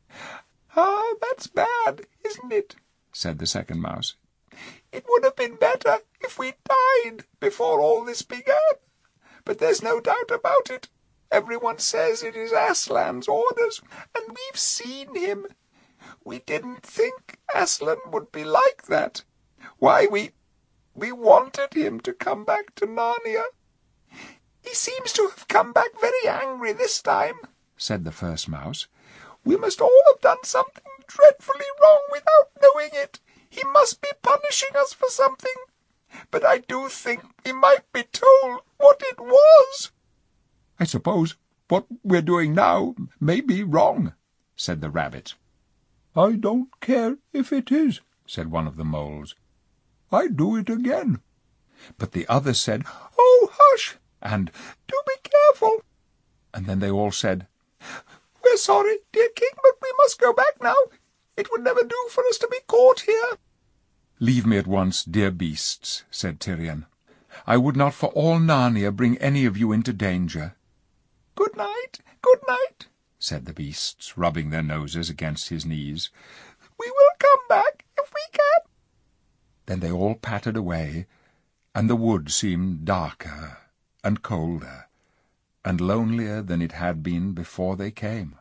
"Ah, that's bad, isn't it?" said the second mouse. "It would have been better if we died before all this began. But there's no doubt about it. Everyone says it is Aslan's orders, and we've seen him. We didn't think Aslan would be like that. Why, we wanted him to come back to Narnia. He seems to have come back very angry this time," said the first mouse. "We must all have done something dreadfully wrong without knowing it. He must be punishing us for something. But I do think we might be told what it was." "I suppose what we're doing now may be wrong," said the rabbit. "I don't care if it is," said one of the moles. "I'd do it again." But the others said, "Oh, hush!" and "Do be careful!" And then they all said, "We're sorry, dear king, but we must go back now. It would never do for us to be caught here." "Leave me at once, dear beasts," said Tirian. "I would not for all Narnia bring any of you into danger." Good night," said the beasts, rubbing their noses against his knees. "We will come back if we can." Then they all pattered away, and the wood seemed darker and colder and lonelier than it had been before they came.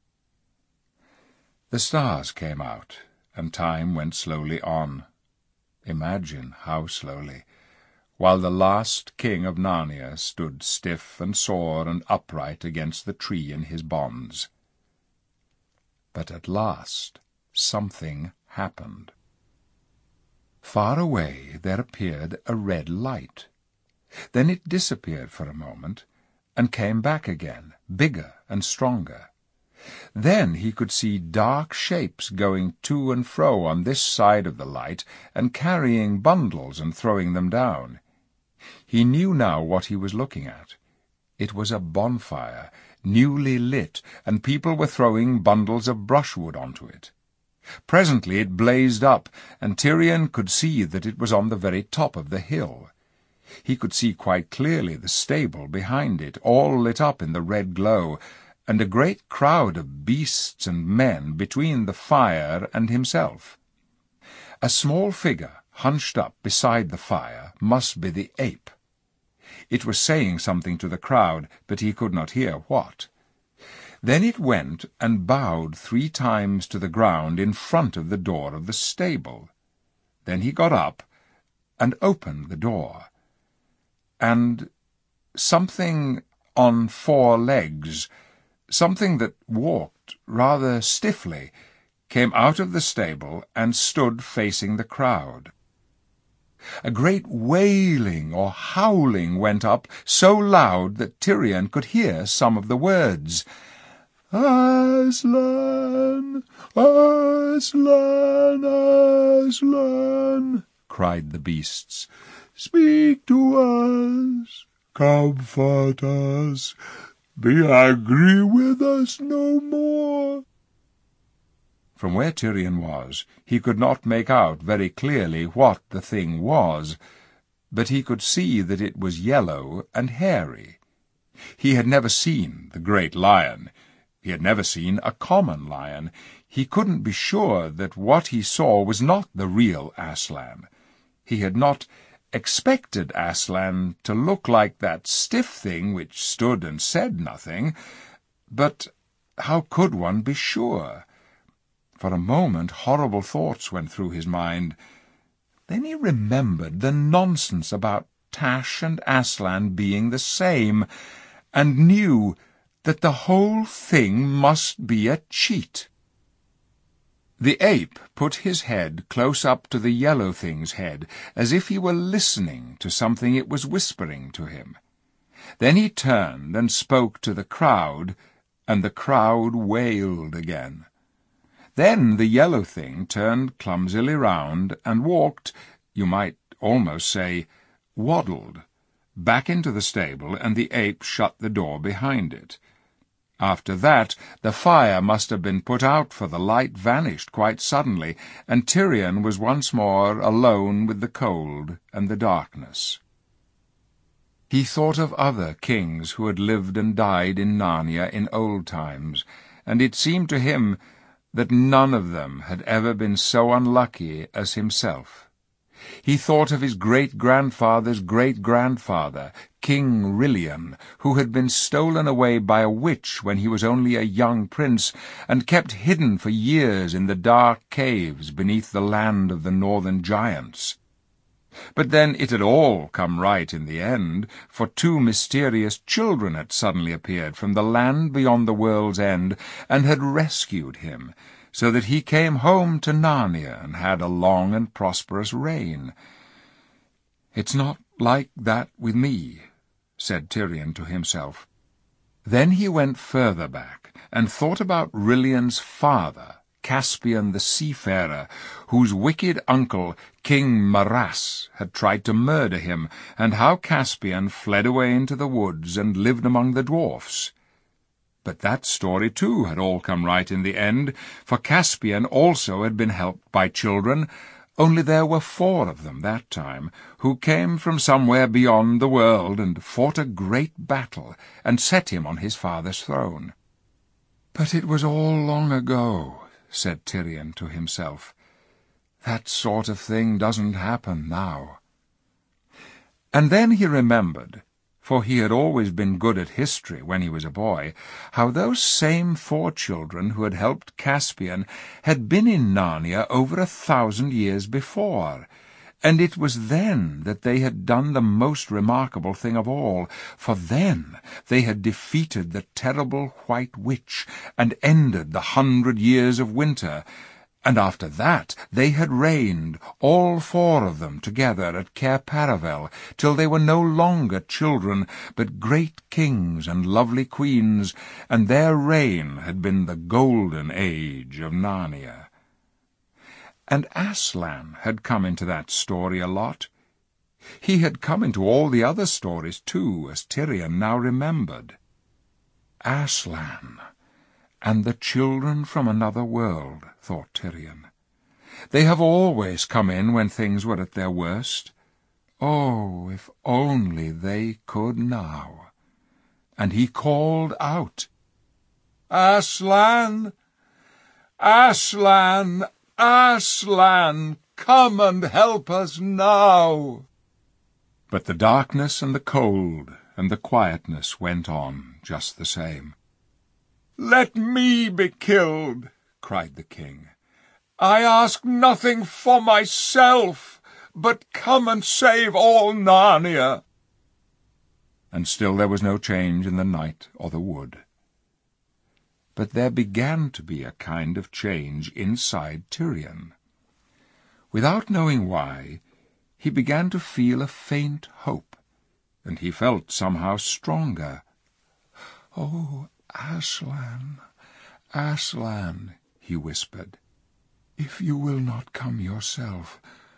The stars came out, and time went slowly on. Imagine how slowly, while the last king of Narnia stood stiff and sore and upright against the tree in his bonds. But at last something happened. Far away there appeared a red light. Then it disappeared for a moment, and came back again, bigger and stronger. Then he could see dark shapes going to and fro on this side of the light, and carrying bundles and throwing them down. He knew now what he was looking at. It was a bonfire, newly lit, and people were throwing bundles of brushwood onto it. Presently it blazed up, and Tirian could see that it was on the very top of the hill. He could see quite clearly the stable behind it, all lit up in the red glow, and a great crowd of beasts and men between the fire and himself. A small figure, hunched up beside the fire, must be the ape. It was saying something to the crowd, but he could not hear what. Then it went and bowed 3 times to the ground in front of the door of the stable. Then he got up and opened the door, and something on 4 legs, something that walked rather stiffly, came out of the stable and stood facing the crowd. A great wailing or howling went up, so loud that Tirian could hear some of the words. "Aslan! Aslan! Aslan!" cried the beasts. "Speak to us! Comfort us! Be angry with us no more." From where Tirian was, he could not make out very clearly what the thing was, but he could see that it was yellow and hairy. He had never seen the great lion. He had never seen a common lion. He couldn't be sure that what he saw was not the real Aslan. He had not expected Aslan to look like that stiff thing which stood and said nothing, but how could one be sure? For a moment horrible thoughts went through his mind. Then he remembered the nonsense about Tash and Aslan being the same, and knew that the whole thing must be a cheat. The ape put his head close up to the yellow thing's head, as if he were listening to something it was whispering to him. Then he turned and spoke to the crowd, and the crowd wailed again. Then the yellow thing turned clumsily round and walked, you might almost say, waddled, back into the stable, and the ape shut the door behind it. After that, the fire must have been put out, for the light vanished quite suddenly, and Tirian was once more alone with the cold and the darkness. He thought of other kings who had lived and died in Narnia in old times, and it seemed to him that none of them had ever been so unlucky as himself. He thought of his great-grandfather's great-grandfather, King Rilian, who had been stolen away by a witch when he was only a young prince, and kept hidden for years in the dark caves beneath the land of the northern giants. But then it had all come right in the end, for 2 mysterious children had suddenly appeared from the land beyond the world's end, and had rescued him, so that he came home to Narnia and had a long and prosperous reign. "It's not like that with me," said Tirian to himself. Then he went further back, and thought about Rilian's father, Caspian the Seafarer, whose wicked uncle, King Maras, had tried to murder him, and how Caspian fled away into the woods and lived among the dwarfs. But that story, too, had all come right in the end, for Caspian also had been helped by children, only there were 4 of them that time, who came from somewhere beyond the world and fought a great battle and set him on his father's throne. "But it was all long ago," said Tirian to himself. "That sort of thing doesn't happen now." And then he remembered, for he had always been good at history when he was a boy, how those same 4 children who had helped Caspian had been in Narnia over 1,000 years before, and it was then that they had done the most remarkable thing of all, for then they had defeated the terrible White Witch and ended the 100 years of winter, and after that they had reigned, all 4 of them together at Cair Paravel, till they were no longer children, but great kings and lovely queens, and their reign had been the golden age of Narnia. And Aslan had come into that story a lot. He had come into all the other stories too, as Tirian now remembered. Aslan, and the children from another world, thought Tirian. They have always come in when things were at their worst. Oh, if only they could now. And he called out, "Aslan! Aslan! Aslan! Come and help us now!" But the darkness and the cold and the quietness went on just the same. "Let me be killed," cried the king. "I ask nothing for myself, but come and save all Narnia." And still there was no change in the night or the wood. But there began to be a kind of change inside Tirian. Without knowing why, he began to feel a faint hope, and he felt somehow stronger. "Oh, Aslan, Aslan," he whispered, "if you will not come yourself,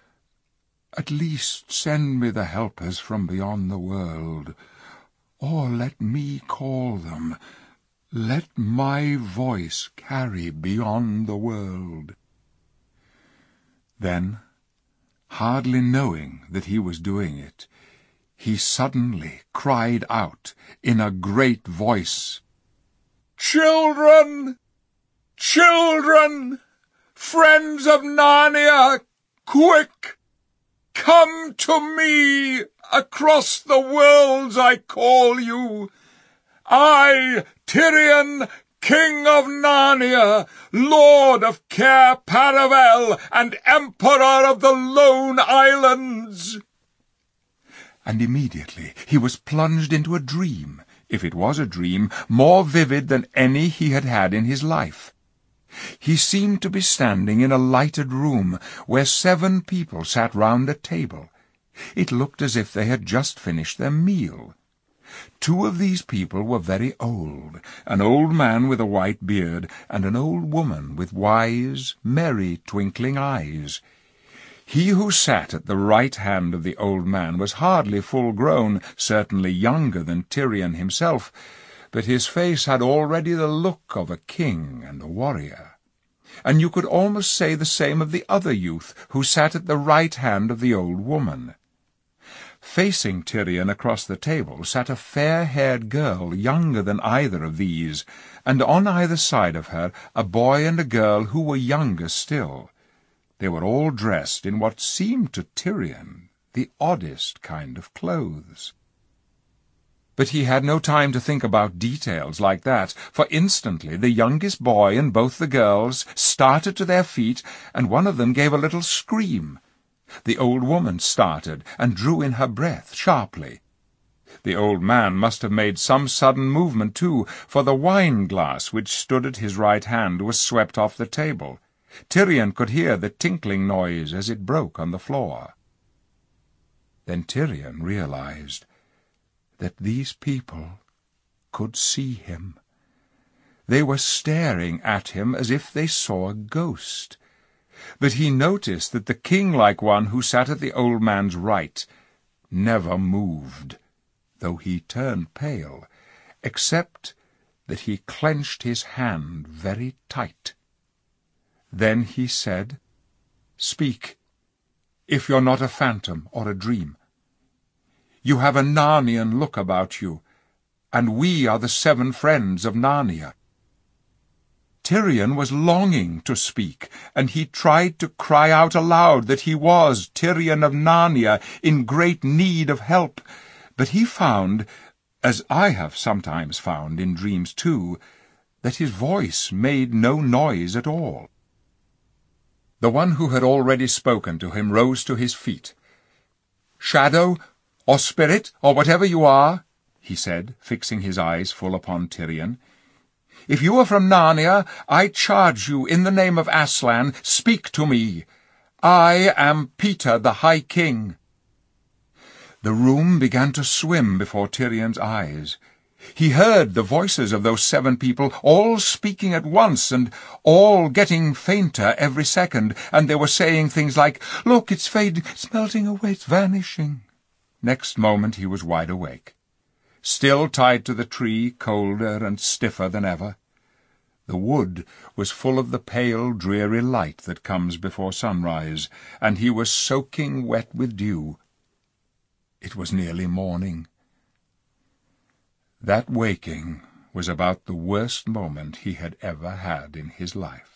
at least send me the helpers from beyond the world, or let me call them. Let my voice carry beyond the world." Then, hardly knowing that he was doing it, he suddenly cried out in a great voice, "Children! Children! Friends of Narnia! Quick! Come to me! Across the worlds I call you! I, Tirian, King of Narnia, Lord of Cair Paravel, and Emperor of the Lone Islands!" And immediately he was plunged into a dream, if it was a dream, more vivid than any he had had in his life. He seemed to be standing in a lighted room where 7 people sat round a table. It looked as if they had just finished their meal. 2 of these people were very old, an old man with a white beard and an old woman with wise, merry, twinkling eyes. He who sat at the right hand of the old man was hardly full-grown, certainly younger than Tirian himself, but his face had already the look of a king and a warrior. And you could almost say the same of the other youth who sat at the right hand of the old woman. Facing Tirian across the table sat a fair-haired girl younger than either of these, and on either side of her a boy and a girl who were younger still. They were all dressed in what seemed to Tirian the oddest kind of clothes. But he had no time to think about details like that, for instantly the youngest boy and both the girls started to their feet, and one of them gave a little scream. The old woman started and drew in her breath sharply. The old man must have made some sudden movement too, for the wine-glass which stood at his right hand was swept off the table. Tirian could hear the tinkling noise as it broke on the floor. Then Tirian realized that these people could see him. They were staring at him as if they saw a ghost. But he noticed that the king-like one who sat at the old man's right never moved, though he turned pale, except that he clenched his hand very tight. Then he said, "Speak, if you're not a phantom or a dream. You have a Narnian look about you, and we are the 7 friends of Narnia." Tirian was longing to speak, and he tried to cry out aloud that he was Tirian of Narnia, in great need of help, but he found, as I have sometimes found in dreams too, that his voice made no noise at all. The one who had already spoken to him rose to his feet. "Shadow, or spirit, or whatever you are," he said, fixing his eyes full upon Tirian, "if you are from Narnia, I charge you in the name of Aslan, speak to me. I am Peter the High King." The room began to swim before Tirian's eyes. He heard the voices of those 7 people, all speaking at once, and all getting fainter every second, and they were saying things like, "Look, it's fading, it's melting away, it's vanishing." Next moment he was wide awake, still tied to the tree, colder and stiffer than ever. The wood was full of the pale, dreary light that comes before sunrise, and he was soaking wet with dew. It was nearly morning. That waking was about the worst moment he had ever had in his life.